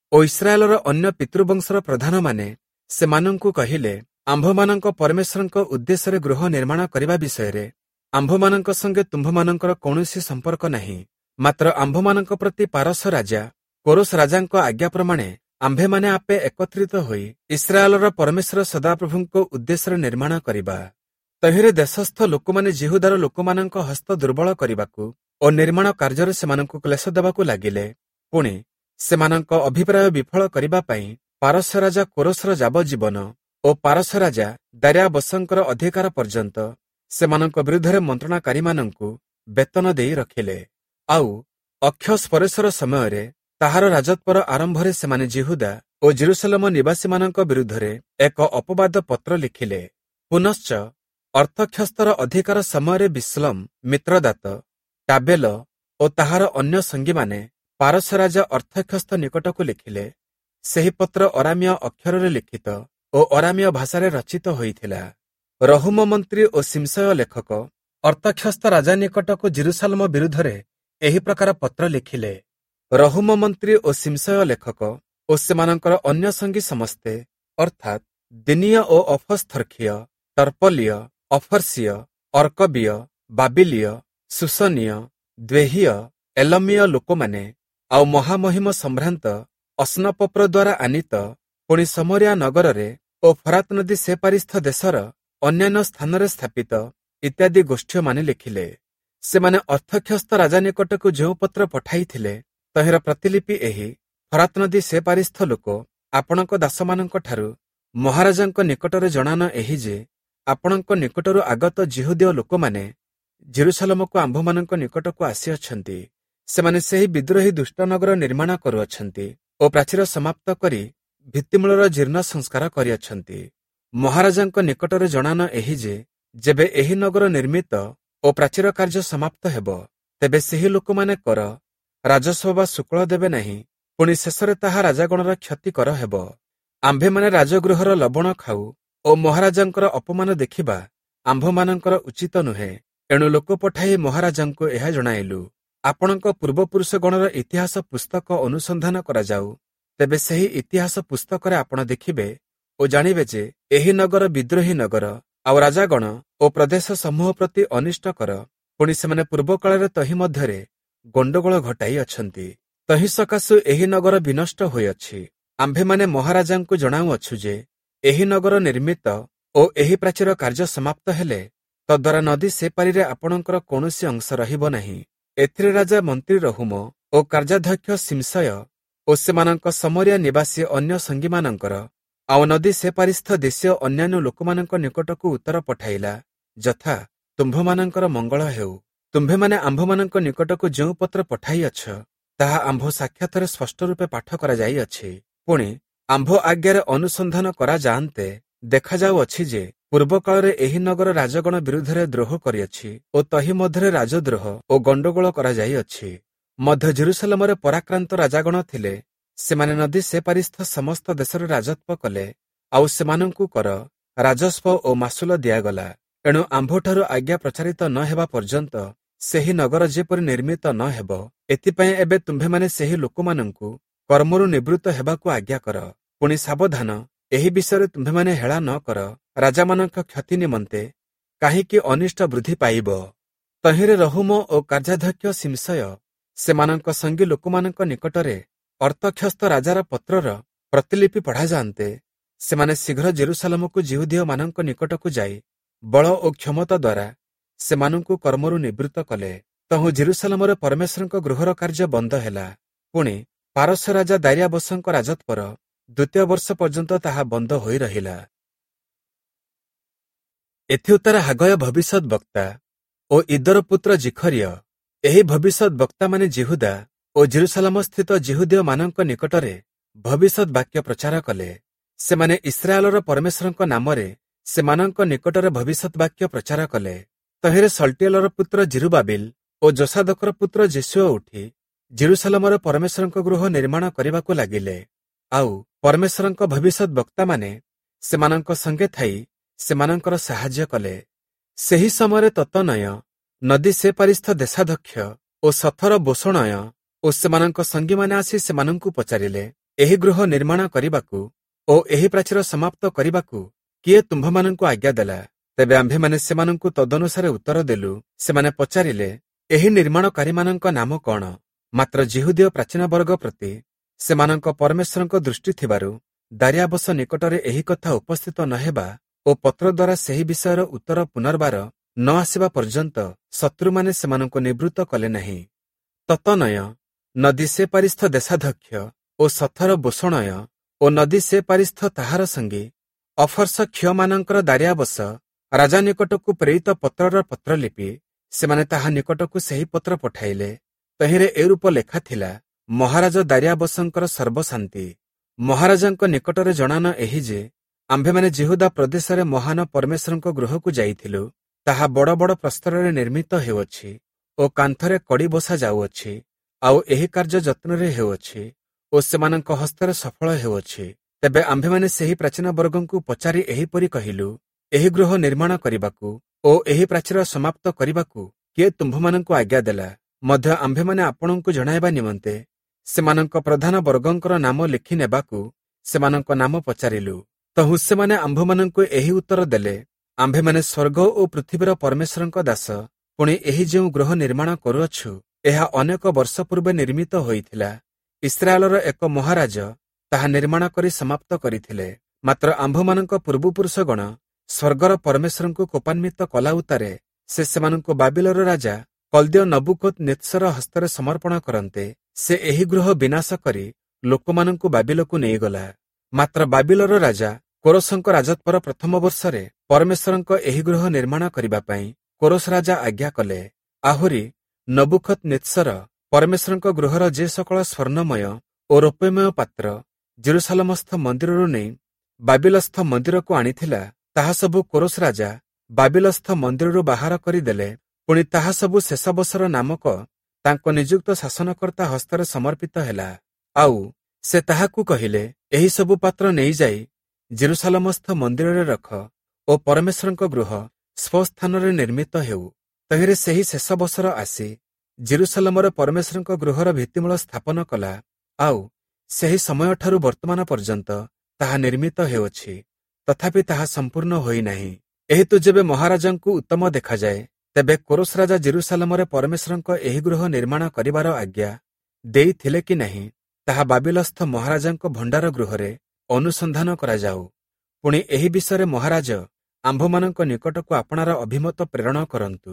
ଓ ଇସ୍ରାଏଲର ଅନ୍ୟ ପିତୃବଂଶର ପ୍ରଧାନମାନେ ସେମାନଙ୍କୁ କହିଲେ, ଆମ୍ଭମାନଙ୍କ ପରମେଶ୍ୱରଙ୍କ ଉଦ୍ଦେଶ୍ୟରେ ଗୃହ ନିର୍ମାଣ କରିବା ବିଷୟରେ ଆମ୍ଭମାନଙ୍କ ସଙ୍ଗେ ତୁମ୍ଭମାନଙ୍କର କୌଣସି ସମ୍ପର୍କ ନାହିଁ। ମାତ୍ର ଆମ୍ଭମାନଙ୍କ ପ୍ରତି ପାରସ ରାଜା କୋରସ ରାଜାଙ୍କ ଆଜ୍ଞା ପ୍ରମାଣେ ଆମ୍ଭେମାନେ ଆପେ ଏକତ୍ରିତ ହୋଇ ଇସ୍ରାଏଲର ପରମେଶ୍ୱର ସଦାପ୍ରଭୁଙ୍କ ଉଦ୍ଦେଶ୍ୟରେ ନିର୍ମାଣ କରିବା। ତହିଁରେ ଦେଶସ୍ଥ ଲୋକମାନେ ଜିହୁଦାର ଲୋକମାନଙ୍କ ହସ୍ତ ଦୁର୍ବଳ କରିବାକୁ ଓ ନିର୍ମାଣ କାର୍ଯ୍ୟରେ ସେମାନଙ୍କୁ କ୍ଲେଶ ଦେବାକୁ ଲାଗିଲେ। ପୁଣି ସେମାନଙ୍କ ଅଭିପ୍ରାୟ ବିଫଳ କରିବା ପାଇଁ ପାରସ୍ୟ ରାଜା କୋରସର ଯାବଜୀବନ ଓ ପାରସ୍ୟ ରାଜା ଦାରିୟାବସଙ୍କର ଅଧିକାର ପର୍ଯ୍ୟନ୍ତ ସେମାନଙ୍କ ବିରୁଦ୍ଧରେ ମନ୍ତ୍ରଣାକାରୀମାନଙ୍କୁ ବେତନ ଦେଇ ରଖିଲେ। ଆଉ ଅକ୍ଷସ୍ପରେଶର ସମୟରେ ତାହାର ରାଜତ୍ୱର ଆରମ୍ଭରେ ସେମାନେ ଜିହୁଦା ଓ ଜେରୁସାଲେମ ନିବାସୀମାନଙ୍କ ବିରୁଦ୍ଧରେ ଏକ ଅପବାଦ ପତ୍ର ଲେଖିଲେ। ପୁନଶ୍ଚ ଅର୍ତ୍ତକ୍ଷସ୍ତର ଅଧିକାର ସମୟରେ ବିଶ୍ଲମ୍, ମିତ୍ରଦାତ, ଟାବେଲ ଓ ତାହାର ଅନ୍ୟ ସଙ୍ଗୀମାନେ ପାରସ୍ୟ ରାଜା ଅର୍ତ୍ତକ୍ଷସ୍ତ ନିକଟକୁ ଲେଖିଲେ। ସେହି ପତ୍ର ଅରାମୀୟ ଅକ୍ଷରରେ ଲିଖିତ ଓ ଅରାମୀୟ ଭାଷାରେ ରଚିତ ହୋଇଥିଲା। ରହୁମ ମନ୍ତ୍ରୀ ଓ ସିମଶୟ ଲେଖକ ଅର୍ତ୍ତକ୍ଷସ୍ତ ରାଜା ନିକଟକୁ ଜେରୁସାଲେମ ବିରୁଦ୍ଧରେ ଏହି ପ୍ରକାର ପତ୍ର ଲେଖିଲେ। ରହୁମ ମନ୍ତ୍ରୀ ଓ ସିମଶୟ ଲେଖକ ଓ ସେମାନଙ୍କର ଅନ୍ୟ ସଙ୍ଗୀ ସମସ୍ତେ ଅର୍ଥାତ୍ ଦିନୀୟ ଓ ଅଫସ୍ଥର୍ଖୀୟ, ଟର୍ପଲୀୟ, ଅଫର୍ସୀୟ, ଅର୍କବୀୟ, ବାବିଲୀୟ, ସୁସନୀୟ, ଦ୍ୱେହୀୟ, ଏଲମୀୟ ଲୋକମାନେ ଆଉ ମହାମହିମ ସମ୍ଭ୍ରାନ୍ତ ଅସ୍ନପପ୍ର ଦ୍ୱାରା ଆନିତ ପୁଣି ସମରିଆ ନଗରରେ ଓ ଫରାତ ନଦୀ ସେପାରିସ୍ଥ ଦେଶର ଅନ୍ୟାନ୍ୟ ସ୍ଥାନରେ ସ୍ଥାପିତ ଇତ୍ୟାଦି ଗୋଷ୍ଠୀମାନେ ଲେଖିଲେ। ସେମାନେ ଅର୍ତ୍ତକ୍ଷସ୍ତ ରାଜା ନିକଟକୁ ଯେଉଁ ପତ୍ର ପଠାଇଥିଲେ ତହିଁର ପ୍ରତିଲିପି ଏହି। ଫରାତ ନଦୀ ସେପାରିସ୍ଥ ଲୋକ ଆପଣଙ୍କ ଦାସମାନଙ୍କଠାରୁ ମହାରାଜାଙ୍କ ନିକଟରେ ଜଣାନ ଏହି ଯେ ଆପଣଙ୍କ ନିକଟରୁ ଆଗତ ଜିହୁଦୀୟ ଲୋକମାନେ ଜେରୁସାଲେମକୁ ଆମ୍ଭମାନଙ୍କ ନିକଟକୁ ଆସିଅଛନ୍ତି। ସେମାନେ ସେହି ବିଦ୍ରୋହୀ ଦୁଷ୍ଟନଗର ନିର୍ମାଣ କରୁଅଛନ୍ତି ଓ ପ୍ରାଚୀର ସମାପ୍ତ କରି ଭିତ୍ତିମୂଳର ଜୀର୍ଣ୍ଣ ସଂସ୍କାର କରିଅଛନ୍ତି। ମହାରାଜାଙ୍କ ନିକଟରେ ଜଣାନ ଏହି ଯେ ଯେବେ ଏହି ନଗର ନିର୍ମିତ ଓ ପ୍ରାଚୀର କାର୍ଯ୍ୟ ସମାପ୍ତ ହେବ ତେବେ ସେହି ଲୋକମାନେ କର, ରାଜସ୍ୱ ବା ଶୁକ୍ଳ ଦେବେ ନାହିଁ। ପୁଣି ଶେଷରେ ତାହା ରାଜାଗଣର କ୍ଷତିକର ହେବ। ଆମ୍ଭେମାନେ ରାଜଗୃହର ଲବଣ ଖାଉ ଓ ମହାରାଜାଙ୍କର ଅପମାନ ଦେଖିବା ଆମ୍ଭମାନଙ୍କର ଉଚିତ ନୁହେଁ। ଏଣୁ ଲୋକ ପଠାଇ ମହାରାଜାଙ୍କୁ ଏହା ଜଣାଇଲୁ। ଆପଣଙ୍କ ପୂର୍ବପୁରୁଷଗଣର ଇତିହାସ ପୁସ୍ତକ ଅନୁସନ୍ଧାନ କରାଯାଉ। ତେବେ ସେହି ଇତିହାସ ପୁସ୍ତକରେ ଆପଣ ଦେଖିବେ ଓ ଜାଣିବେ ଯେ ଏହି ନଗର ବିଦ୍ରୋହୀ ନଗର ଆଉ ରାଜାଗଣ ଓ ପ୍ରଦେଶ ସମୂହ ପ୍ରତି ଅନିଷ୍ଟକର। ପୁଣି ସେମାନେ ପୂର୍ବକାଳରେ ତହିଁ ମଧ୍ୟରେ ଗଣ୍ଡଗୋଳ ଘଟାଇ ଅଛନ୍ତି। ତହିଁ ସକାଶୁ ଏହି ନଗର ବିନଷ୍ଟ ହୋଇଅଛି। ଆମ୍ଭେମାନେ ମହାରାଜାଙ୍କୁ ଜଣାଉଅଛୁ ଯେ ଏହି ନଗର ନିର୍ମିତ ଓ ଏହି ପ୍ରାଚୀର କାର୍ଯ୍ୟ ସମାପ୍ତ ହେଲେ ତଦ୍ୱାରା ନଦୀ ସେପାରିରେ ଆପଣଙ୍କର କୌଣସି ଅଂଶ ରହିବ ନାହିଁ। ଏଥିରେ ରାଜା ମନ୍ତ୍ରୀ ରହୁମ ଓ କାର୍ଯ୍ୟାଧ୍ୟକ୍ଷ ସିମଶୟ ଓ ସେମାନଙ୍କ ସମରିଆ ନିବାସୀ ଅନ୍ୟ ସଙ୍ଗୀମାନଙ୍କର ଆଉ ନଦୀ ସେପାରିସ୍ଥ ଦେଶୀୟ ଅନ୍ୟାନ୍ୟ ଲୋକମାନଙ୍କ ନିକଟକୁ ଉତ୍ତର ପଠାଇଲା, ଯଥା ତୁମ୍ଭମାନଙ୍କର ମଙ୍ଗଳ ହେଉ। ତୁମ୍ଭେମାନେ ଆମ୍ଭମାନଙ୍କ ନିକଟକୁ ଯେଉଁ ପତ୍ର ପଠାଇଅଛ ତାହା ଆମ୍ଭ ସାକ୍ଷାତରେ ସ୍ପଷ୍ଟ ରୂପେ ପାଠ କରାଯାଇଅଛି। ପୁଣି ଆମ୍ଭ ଆଜ୍ଞାରେ ଅନୁସନ୍ଧାନ କରାଯାଆନ୍ତେ ଦେଖାଯାଉଅଛି ଯେ ପୂର୍ବକାଳରେ ଏହି ନଗର ରାଜଗଣ ବିରୁଦ୍ଧରେ ଦ୍ରୋହ କରିଅଛି ଓ ତହି ମଧ୍ୟରେ ରାଜଦ୍ରୋହ ଓ ଗଣ୍ଡଗୋଳ କରାଯାଇଅଛି। ମଧ୍ୟ ଜେରୁସାଲେମରେ ପରାକ୍ରାନ୍ତ ରାଜାଗଣ ଥିଲେ। ସେମାନେ ନଦୀ ସେପାରିସ୍ଥ ସମସ୍ତ ଦେଶରେ ରାଜତ୍ୱ କଲେ ଆଉ ସେମାନଙ୍କୁ କର, ରାଜସ୍ୱ ଓ ମାସୁଲ ଦିଆଗଲା। ଏଣୁ ଆମ୍ଭଠାରୁ ଆଜ୍ଞା ପ୍ରଚାରିତ ନ ହେବା ପର୍ଯ୍ୟନ୍ତ ସେହି ନଗର ଯେପରି ନିର୍ମିତ ନ ହେବ, ଏଥିପାଇଁ ଏବେ ତୁମ୍ଭେମାନେ ସେହି ଲୋକମାନଙ୍କୁ କର୍ମରୁ ନିବୃତ୍ତ ହେବାକୁ ଆଜ୍ଞା କର। ପୁଣି ସାବଧାନ, ଏହି ବିଷୟରେ ତୁମ୍ଭେମାନେ ହେଳା ନ କର, ରାଜାମାନଙ୍କ କ୍ଷତି ନିମନ୍ତେ କାହିଁକି ଅନିଷ୍ଟ ବୃଦ୍ଧି ପାଇବ। ତହିଁରେ ରହୁମ ଓ କାର୍ଯ୍ୟାଧ୍ୟକ୍ଷ ସିମଶୟ ସେମାନଙ୍କ ସଙ୍ଗୀ ଲୋକମାନଙ୍କ ନିକଟରେ ଅର୍ତ୍ତକ୍ଷସ୍ତ ରାଜାର ପତ୍ରର ପ୍ରତିଲିପି ପଢ଼ାଯାଆନ୍ତେ ସେମାନେ ଶୀଘ୍ର ଜେରୁସାଲେମକୁ ଜିହୁଦୀୟମାନଙ୍କ ନିକଟକୁ ଯାଇ ବଳ ଓ କ୍ଷମତା ଦ୍ୱାରା ସେମାନଙ୍କୁ କର୍ମରୁ ନିବୃତ୍ତ କଲେ। ତହୁଁ ଜେରୁସାଲେମରେ ପରମେଶ୍ୱରଙ୍କ ଗୃହର କାର୍ଯ୍ୟ ବନ୍ଦ ହେଲା। ପୁଣି ପାରସ୍ୟ ରାଜା ଦାରିୟାବସଙ୍କ ରାଜତ୍ୱର 2ୟ ବର୍ଷ ପର୍ଯ୍ୟନ୍ତ ତାହା ବନ୍ଦ ହୋଇ ରହିଲା। ଏଥିଉତ୍ତାରେ ହାଗୟ ଭବିଷ୍ୟତ ବକ୍ତା ଓ ଇଦର ପୁତ୍ର ଜିଖରିୟ ଏହି ଭବିଷ୍ୟତ ବକ୍ତାମାନେ ଜିହୁଦା ଓ ଜେରୁସାଲେମ ସ୍ଥିତ ଜିହୁଦୀୟମାନଙ୍କ ନିକଟରେ ଭବିଷ୍ୟତ ବାକ୍ୟ ପ୍ରଚାର କଲେ। ସେମାନେ ଇସ୍ରାଏଲର ପରମେଶ୍ୱରଙ୍କ ନାମରେ ସେମାନଙ୍କ ନିକଟରେ ଭବିଷ୍ୟତ ବାକ୍ୟ ପ୍ରଚାର କଲେ। ତହିଁରେ ସଲ୍ଟିଏଲର ପୁତ୍ର ଜିରୁବାବିଲ ଓ ଯୋସାଦକର ପୁତ୍ର ଯେସୁଅ ଉଠି ଜେରୁସାଲେମରେ ପରମେଶ୍ୱରଙ୍କ ଗୃହ ନିର୍ମାଣ କରିବାକୁ ଲାଗିଲେ। ଆଉ ପରମେଶ୍ୱରଙ୍କ ଭବିଷ୍ୟତ ବକ୍ତାମାନେ ସେମାନଙ୍କ ସଙ୍ଗେ ଥାଇ ସେମାନଙ୍କର ସାହାଯ୍ୟ କଲେ। ସେହି ସମୟରେ ତତନୟ ନଦୀ ସେପାରିସ୍ଥ ଦେଶାଧ୍ୟକ୍ଷ ଓ ସଥର ବୋଷଣୟ ଓ ସେମାନଙ୍କ ସଙ୍ଗୀମାନେ ଆସି ସେମାନଙ୍କୁ ପଚାରିଲେ, ଏହି ଗୃହ ନିର୍ମାଣ କରିବାକୁ ଓ ଏହି ପ୍ରାଚୀର ସମାପ୍ତ କରିବାକୁ କିଏ ତୁମ୍ଭମାନଙ୍କୁ ଆଜ୍ଞା ଦେଲା? ତେବେ ଆମ୍ଭେମାନେ ସେମାନଙ୍କୁ ତଦନୁସାରେ ଉତ୍ତର ଦେଲୁ। ସେମାନେ ପଚାରିଲେ, ଏହି ନିର୍ମାଣକାରୀମାନଙ୍କ ନାମ କଣ? ମାତ୍ର ଜିହୁଦୀୟ ପ୍ରାଚୀନ ବର୍ଗ ପ୍ରତି ସେମାନଙ୍କ ପରମେଶ୍ୱରଙ୍କ ଦୃଷ୍ଟି ଥିବାରୁ ଦାରିଆବସ ନିକଟରେ ଏହି କଥା ଉପସ୍ଥିତ ନ ହେବା ଓ ପତ୍ର ଦ୍ୱାରା ସେହି ବିଷୟର ଉତ୍ତର ପୁନର୍ବାର ନ ଆସିବା ପର୍ଯ୍ୟନ୍ତ ଶତ୍ରୁମାନେ ସେମାନଙ୍କୁ ନିବୃତ୍ତ କଲେ ନାହିଁ। ତତନୟ ନଦୀ ସେ ପାରିସ୍ଥ ଦେଶାଧ୍ୟକ୍ଷ ଓ ସଥର ବୋଷଣୟ ଓ ନଦୀ ସେ ପାରିସ୍ଥ ତାହାର ସଙ୍ଗୀ ଅଫର୍ସ କ୍ଷୟମାନଙ୍କର ଦାରିଆବସ ରାଜା ନିକଟକୁ ପ୍ରେରିତ ପତ୍ରର ପତ୍ରଲିପି ସେମାନେ ତାହା ନିକଟକୁ ସେହି ପତ୍ର ପଠାଇଲେ। ତହିଁରେ ଏ ରୂପ ଲେଖା ଥିଲା, ମହାରାଜ ଦାରିଆବସଙ୍କର ସର୍ବଶାନ୍ତି। ମହାରାଜାଙ୍କ ନିକଟରେ ଜଣାଣ ଏହି ଯେ ଆମ୍ଭେମାନେ ଜିହୁଦା ପ୍ରଦେଶରେ ମହାନ ପରମେଶ୍ୱରଙ୍କ ଗୃହକୁ ଯାଇଥିଲୁ। ତାହା ବଡ଼ ବଡ଼ ପ୍ରସ୍ତରରେ ନିର୍ମିତ ହେଉଅଛି ଓ କାନ୍ଥରେ କଡ଼ି ବସା ଯାଉଅଛି। ଆଉ ଏହି କାର୍ଯ୍ୟ ଯତ୍ନରେ ହେଉଅଛି ଓ ସେମାନଙ୍କ ହସ୍ତରେ ସଫଳ ହେଉଅଛି। ତେବେ ଆମ୍ଭେମାନେ ସେହି ପ୍ରାଚୀନ ବର୍ଗଙ୍କୁ ପଚାରି ଏହିପରି କହିଲୁ, ଏହି ଗୃହ ନିର୍ମାଣ କରିବାକୁ ଓ ଏହି ପ୍ରାଚୀର ସମାପ୍ତ କରିବାକୁ କିଏ ତୁମ୍ଭମାନଙ୍କୁ ଆଜ୍ଞା ଦେଲା? ମଧ୍ୟ ଆମ୍ଭେମାନେ ଆପଣଙ୍କୁ ଜଣାଇବା ନିମନ୍ତେ ସେମାନଙ୍କ ପ୍ରଧାନ ବର୍ଗଙ୍କର ନାମ ଲେଖି ନେବାକୁ ସେମାନଙ୍କ ନାମ ପଚାରିଲୁ। ତହୁଁ ସେମାନେ ଆମ୍ଭମାନଙ୍କୁ ଏହି ଉତ୍ତର ଦେଲେ, ଆମ୍ଭେମାନେ ସ୍ୱର୍ଗ ଓ ପୃଥିବୀର ପରମେଶ୍ୱରଙ୍କ ଦାସ। ପୁଣି ଏହି ଯେଉଁ ଗୃହ ନିର୍ମାଣ କରୁଅଛୁ, ଏହା ଅନେକ ବର୍ଷ ପୂର୍ବେ ନିର୍ମିତ ହୋଇଥିଲା। ଇସ୍ରାଏଲର ଏକ ମହାରାଜ ତାହା ନିର୍ମାଣ କରି ସମାପ୍ତ କରିଥିଲେ। ମାତ୍ର ଆମ୍ଭମାନଙ୍କ ପୂର୍ବପୁରୁଷଗଣ ସ୍ୱର୍ଗର ପରମେଶ୍ୱରଙ୍କୁ କୋପାନ୍ୱିତ କଲା ଉତ୍ତାରେ ସେ ସେମାନଙ୍କୁ ବାବିଲର ରାଜା କଲ୍ଦୀୟ ନବୁକଦ୍ ନେତ୍ସର ହସ୍ତରେ ସମର୍ପଣ କରନ୍ତେ ସେ ଏହି ଗୃହ ବିନାଶ କରି ଲୋକମାନଙ୍କୁ ବାବିଲକୁ ନେଇଗଲା। ମାତ୍ର ବାବିଲର ରାଜା କୋରସଙ୍କ ରାଜତ୍ୱର ପ୍ରଥମ ବର୍ଷରେ ପରମେଶ୍ୱରଙ୍କ ଏହି ଗୃହ ନିର୍ମାଣ କରିବା ପାଇଁ କୋରସ ରାଜା ଆଜ୍ଞା କଲେ। ଆହୁରି ନବୁକଦ୍ ନେତ୍ସର ପରମେଶ୍ୱରଙ୍କ ଗୃହର ଯେ ସକଳ ସ୍ୱର୍ଣ୍ଣମୟ ଓ ରୌପ୍ୟମୟ ପାତ୍ର ଜେରୁସାଲେମସ୍ଥ ମନ୍ଦିରରୁ ନେଇ ବାବିଲସ୍ଥ ମନ୍ଦିରକୁ ଆଣିଥିଲା, ତାହା ସବୁ କୋରସ ରାଜା ବାବିଲସ୍ଥ ମନ୍ଦିରରୁ ବାହାର କରିଦେଲେ। ପୁଣି ତାହା ସବୁ ଶେଷ ବର୍ଷର ନାମକ ତାଙ୍କ ନିଯୁକ୍ତ ଶାସନକର୍ତ୍ତା ହସ୍ତରେ ସମର୍ପିତ ହେଲା। ଆଉ ସେ ତାହାକୁ କହିଲେ, ଏହି ସବୁ ପାତ୍ର ନେଇଯାଇ ଜେରୁସାଲେମସ୍ଥ ମନ୍ଦିରରେ ରଖ ଓ ପରମେଶ୍ୱରଙ୍କ ଗୃହ ସ୍ୱସ୍ଥାନରେ ନିର୍ମିତ ହେଉ। ତହିଁରେ ସେହି ଶେଷ ବର୍ଷର ଆସି ଜେରୁସାଲେମରେ ପରମେଶ୍ୱରଙ୍କ ଗୃହର ଭିତ୍ତିମୂଳ ସ୍ଥାପନ କଲା। ଆଉ ସେହି ସମୟଠାରୁ ବର୍ତ୍ତମାନ ପର୍ଯ୍ୟନ୍ତ ତାହା ନିର୍ମିତ ହେଉଅଛି, ତଥାପି ତାହା ସମ୍ପୂର୍ଣ୍ଣ ହୋଇନାହିଁ। ଏହେତୁ ଯେବେ ମହାରାଜାଙ୍କୁ ଉତ୍ତମ ଦେଖାଯାଏ, ତେବେ କୋରସ ରାଜା ଜେରୁସାଲେମରେ ପରମେଶ୍ୱରଙ୍କ ଏହି ଗୃହ ନିର୍ମାଣ କରିବାର ଆଜ୍ଞା ଦେଇଥିଲେ କି ନାହିଁ, ତାହା ବାବିଲସ୍ଥ ମହାରାଜାଙ୍କ ଭଣ୍ଡାର ଗୃହରେ ଅନୁସନ୍ଧାନ କରାଯାଉ। ପୁଣି ଏହି ବିଷୟରେ ମହାରାଜ ଆମ୍ଭମାନଙ୍କ ନିକଟକୁ ଆପଣାର ଅଭିମତ ପ୍ରେରଣ କରନ୍ତୁ।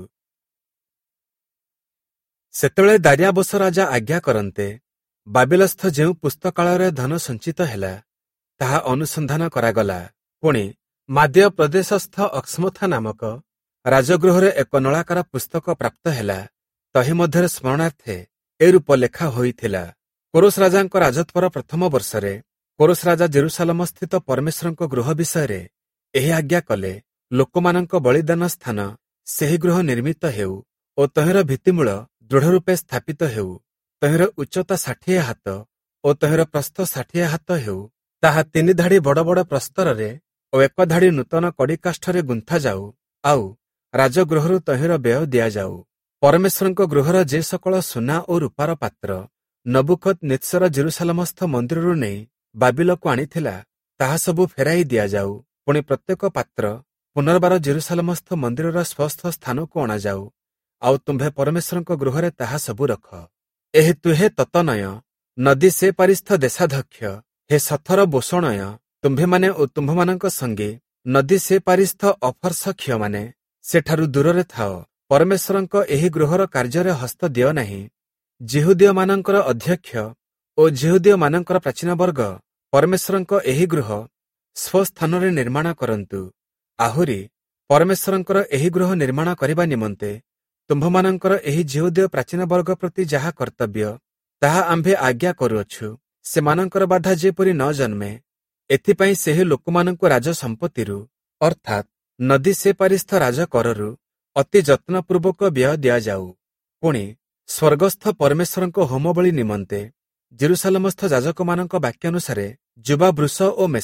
ସେତେବେଳେ ଦାରିଆବସ ରାଜା ଆଜ୍ଞା କରନ୍ତେ ବାବିଲସ୍ଥ ଯେଉଁ ପୁସ୍ତକାଳୟରେ ଧନ ସଞ୍ଚିତ ହେଲା, ତାହା ଅନୁସନ୍ଧାନ କରାଗଲା। ପୁଣି ମାଦ୍ୟ ପ୍ରଦେଶସ୍ଥ ଅକ୍ସମୋଥା ନାମକ ରାଜଗୃହରେ ଏକ ନଳାକାର ପୁସ୍ତକ ପ୍ରାପ୍ତ ହେଲା। ତହିଁ ମଧ୍ୟରେ ସ୍ମରଣାର୍ଥେ ଏ ରୂପ ଲେଖା ହୋଇଥିଲା, କୋରସ ରାଜାଙ୍କ ରାଜତ୍ୱର ପ୍ରଥମ ବର୍ଷରେ କୋରସ ରାଜା ଜେରୁସାଲେମ ସ୍ଥିତ ପରମେଶ୍ୱରଙ୍କ ଗୃହ ବିଷୟରେ ଏହି ଆଜ୍ଞା କଲେ, ଲୋକମାନଙ୍କ ବଳିଦାନ ସ୍ଥାନ ସେହି ଗୃହ ନିର୍ମିତ ହେଉ ଓ ତହିଁର ଭିତ୍ତିମୂଳ ଦୃଢ଼ ରୂପେ ସ୍ଥାପିତ ହେଉ। ତହିଁର ଉଚ୍ଚତା 60 ହାତ ଓ ତହିଁର ପ୍ରସ୍ଥ 60 ହାତ ହେଉ। ତାହା 3 ଧାଡ଼ି ବଡ଼ ବଡ଼ ପ୍ରସ୍ତରରେ ଓ 1 ଧାଡ଼ି ନୂତନ କଡ଼ିକାଷ୍ଠରେ ଗୁନ୍ଥା ଯାଉ। ଆଉ ରାଜଗୃହରୁ ତହିଁର ବ୍ୟୟ ଦିଆଯାଉ। ପରମେଶ୍ୱରଙ୍କ ଗୃହର ଯେ ସକଳ ସୁନା ଓ ରୂପାର ପାତ୍ର ନବୁକଦ୍ ନେତ୍ସର ଜେରୁସାଲେମସ୍ଥ ମନ୍ଦିରରୁ ନେଇ ବାବିଲକୁ ଆଣିଥିଲା, ତାହା ସବୁ ଫେରାଇ ଦିଆଯାଉ। ପୁଣି ପ୍ରତ୍ୟେକ ପାତ୍ର ପୁନର୍ବାର ଜେରୁସାଲେମସ୍ଥ ମନ୍ଦିରର ସ୍ୱସ୍ଥ ସ୍ଥାନକୁ ଅଣାଯାଉ। ଆଉ ତୁମ୍ଭେ ପରମେଶ୍ୱରଙ୍କ ଗୃହରେ ତାହା ସବୁ ରଖ। ଏହେତୁ ହେ ତତନୟ ନଦୀ ସେ ପାରିସ୍ଥ ଦେଶାଧ୍ୟକ୍ଷ, ହେ ସଥର ବୋଷଣୟ, ତୁମ୍ଭେମାନେ ଓ ତୁମ୍ଭମାନଙ୍କ ସଙ୍ଗେ ନଦୀ ସେ ପାରିସ୍ଥ ଅଫର୍ସ କ୍ଷୟମାନେ ସେଠାରୁ ଦୂରରେ ଥାଅ। ପରମେଶ୍ୱରଙ୍କ ଏହି ଗୃହର କାର୍ଯ୍ୟରେ ହସ୍ତ ଦିଅ ନାହିଁ। ଜିହୁଦୀୟମାନଙ୍କର ଅଧ୍ୟକ୍ଷ ଓ ଜିହୁଦୀୟମାନଙ୍କର ପ୍ରାଚୀନ ବର୍ଗ ପରମେଶ୍ୱରଙ୍କ ଏହି ଗୃହ ସ୍ୱସ୍ଥାନରେ ନିର୍ମାଣ କରନ୍ତୁ। ଆହୁରି ପରମେଶ୍ୱରଙ୍କର ଏହି ଗୃହ ନିର୍ମାଣ କରିବା ନିମନ୍ତେ ତୁମ୍ଭମାନଙ୍କର ଏହି ଜିହୁଦୀୟ ପ୍ରାଚୀନ ବର୍ଗ ପ୍ରତି ଯାହା କର୍ତ୍ତବ୍ୟ, ତାହା ଆମ୍ଭେ ଆଜ୍ଞା କରୁଅଛୁ। ସେମାନଙ୍କର ବାଧା ଯେପରି ନ ଜନ୍ମେ, ଏଥିପାଇଁ ସେହି ଲୋକମାନଙ୍କୁ ରାଜ ସମ୍ପତ୍ତିରୁ ଅର୍ଥାତ୍ ନଦୀ ସେ ପାରିସ୍ଥ ରାଜ କରରୁ ଅତି ଯତ୍ନପୂର୍ବକ ବ୍ୟୟ ଦିଆଯାଉ। ପୁଣି ସ୍ୱର୍ଗସ୍ଥ ପରମେଶ୍ୱରଙ୍କ ହୋମବଳି ନିମନ୍ତେ ଜେରୁସାଲେମସ୍ଥ ଯାଜକମାନଙ୍କ ବାକ୍ୟାନୁସାରେ ଯୁବା ବୃଷ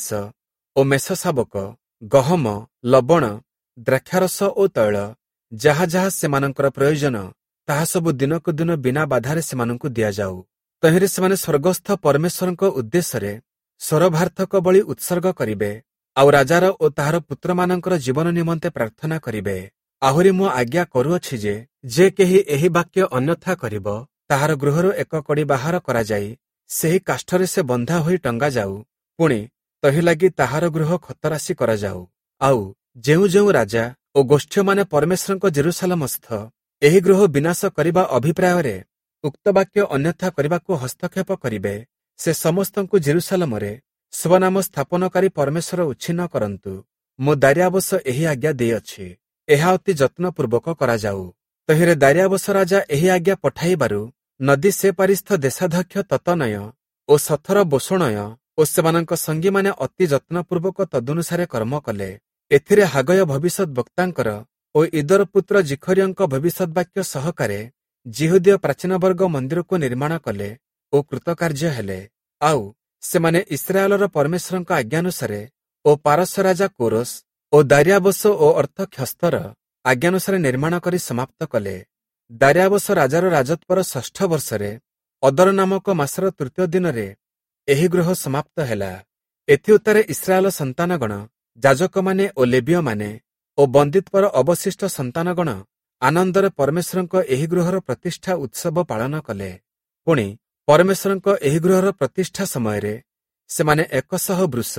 ଓ ମେଷ ଶାବକ, ଗହମ, ଲବଣ, ଦ୍ରାକ୍ଷାରସ ଓ ତୈଳ, ଯାହା ଯାହା ସେମାନଙ୍କର ପ୍ରୟୋଜନ, ତାହା ସବୁ ଦିନକୁ ଦିନ ବିନା ବାଧାରେ ସେମାନଙ୍କୁ ଦିଆଯାଉ। ତହିଁରେ ସେମାନେ ସ୍ୱର୍ଗସ୍ଥ ପରମେଶ୍ୱରଙ୍କ ଉଦ୍ଦେଶ୍ୟରେ ସ୍ୱରଭାର୍ଥକ ବଳି ଉତ୍ସର୍ଗ କରିବେ, ଆଉ ରାଜାର ଓ ତାହାର ପୁତ୍ରମାନଙ୍କର ଜୀବନ ନିମନ୍ତେ ପ୍ରାର୍ଥନା କରିବେ। ଆହୁରି ମୁଁ ଆଜ୍ଞା କରୁଅଛି ଯେ କେହି ଏହି ବାକ୍ୟ ଅନ୍ୟଥା କରିବ, ତାହାର ଗୃହରୁ ଏକ କଡ଼ି ବାହାର କରାଯାଇ ସେହି କାଷ୍ଠରେ ସେ ବନ୍ଧା ହୋଇ ଟଙ୍ଗାଯାଉ, ପୁଣି ତହି ଲାଗି ତାହାର ଗୃହ ଖତରାଶି କରାଯାଉ। ଆଉ ଯେଉଁ ଯେଉଁ ରାଜା ଓ ଗୋଷ୍ଠୀମାନେ ପରମେଶ୍ୱରଙ୍କ ଜେରୁସାଲେମସ୍ଥ ଏହି ଗୃହ ବିନାଶ କରିବା ଅଭିପ୍ରାୟରେ ଉକ୍ତ ବାକ୍ୟ ଅନ୍ୟଥା କରିବାକୁ ହସ୍ତକ୍ଷେପ କରିବେ, ସେ ସମସ୍ତଙ୍କୁ ଜେରୁସାଲେମରେ ସ୍ୱନାମ ସ୍ଥାପନକାରୀ ପରମେଶ୍ୱର ଉଚ୍ଛିନ୍ନ କରନ୍ତୁ। ମୁଁ ଦାରିଆବସ ଏହି ଆଜ୍ଞା ଦେଇଅଛି, ଏହା ଅତି ଯତ୍ନପୂର୍ବକ କରାଯାଉ। ତହିଁରେ ଦାରିଆବସ ରାଜା ଏହି ଆଜ୍ଞା ପଠାଇବାରୁ ନଦୀ ସେପାରିସ୍ଥ ଦେଶାଧ୍ୟକ୍ଷ ତତନୟ ଓ ସଥର ବୋଷଣୟ ଓ ସେମାନଙ୍କ ସଙ୍ଗୀମାନେ ଅତି ଯତ୍ନପୂର୍ବକ ତଦନୁସାରେ କର୍ମ କଲେ। ଏଥିରେ ହାଗୟ ଭବିଷ୍ୟତ ବକ୍ତାଙ୍କର ଓ ଇଦର ପୁତ୍ର ଜିଖରିୟଙ୍କ ଭବିଷ୍ୟତ ବାକ୍ୟ ସହକାରେ ଜିହୁଦୀୟ ପ୍ରାଚୀନବର୍ଗ ମନ୍ଦିରକୁ ନିର୍ମାଣ କଲେ ଓ କୃତକାର୍ଯ୍ୟ ହେଲେ। ଆଉ ସେମାନେ ଇସ୍ରାଏଲର ପରମେଶ୍ୱରଙ୍କ ଆଜ୍ଞାନୁସାରେ ଓ ପାରସ୍ୟ ରାଜା କୋରସ ଓ ଦାରିଆବସ ଓ ଅର୍ଥକ୍ଷସ୍ତର ଆଜ୍ଞାନୁସାରେ ନିର୍ମାଣ କରି ସମାପ୍ତ କଲେ। ଦାରିଆବସ ରାଜାର ରାଜତ୍ୱର 6ଠ ବର୍ଷରେ ଅଦର ନାମକ ମାସର 3ୟ ଦିନରେ ଏହି ଗୃହ ସମାପ୍ତ ହେଲା। ଏଥି ଉତ୍ତାରେ ଇସ୍ରାଏଲ ସନ୍ତାନଗଣ, ଯାଜକମାନେ ଓ ଲେବୀୟମାନେ ଓ ବନ୍ଦିତ୍ୱର ଅବଶିଷ୍ଟ ସନ୍ତାନଗଣ ଆନନ୍ଦରେ ପରମେଶ୍ୱରଙ୍କ ଏହି ଗୃହର ପ୍ରତିଷ୍ଠା ଉତ୍ସବ ପାଳନ କଲେ। ପୁଣି ପରମେଶ୍ୱରଙ୍କ ଏହି ଗୃହର ପ୍ରତିଷ୍ଠା ସମୟରେ ସେମାନେ 100 ବୃଷ,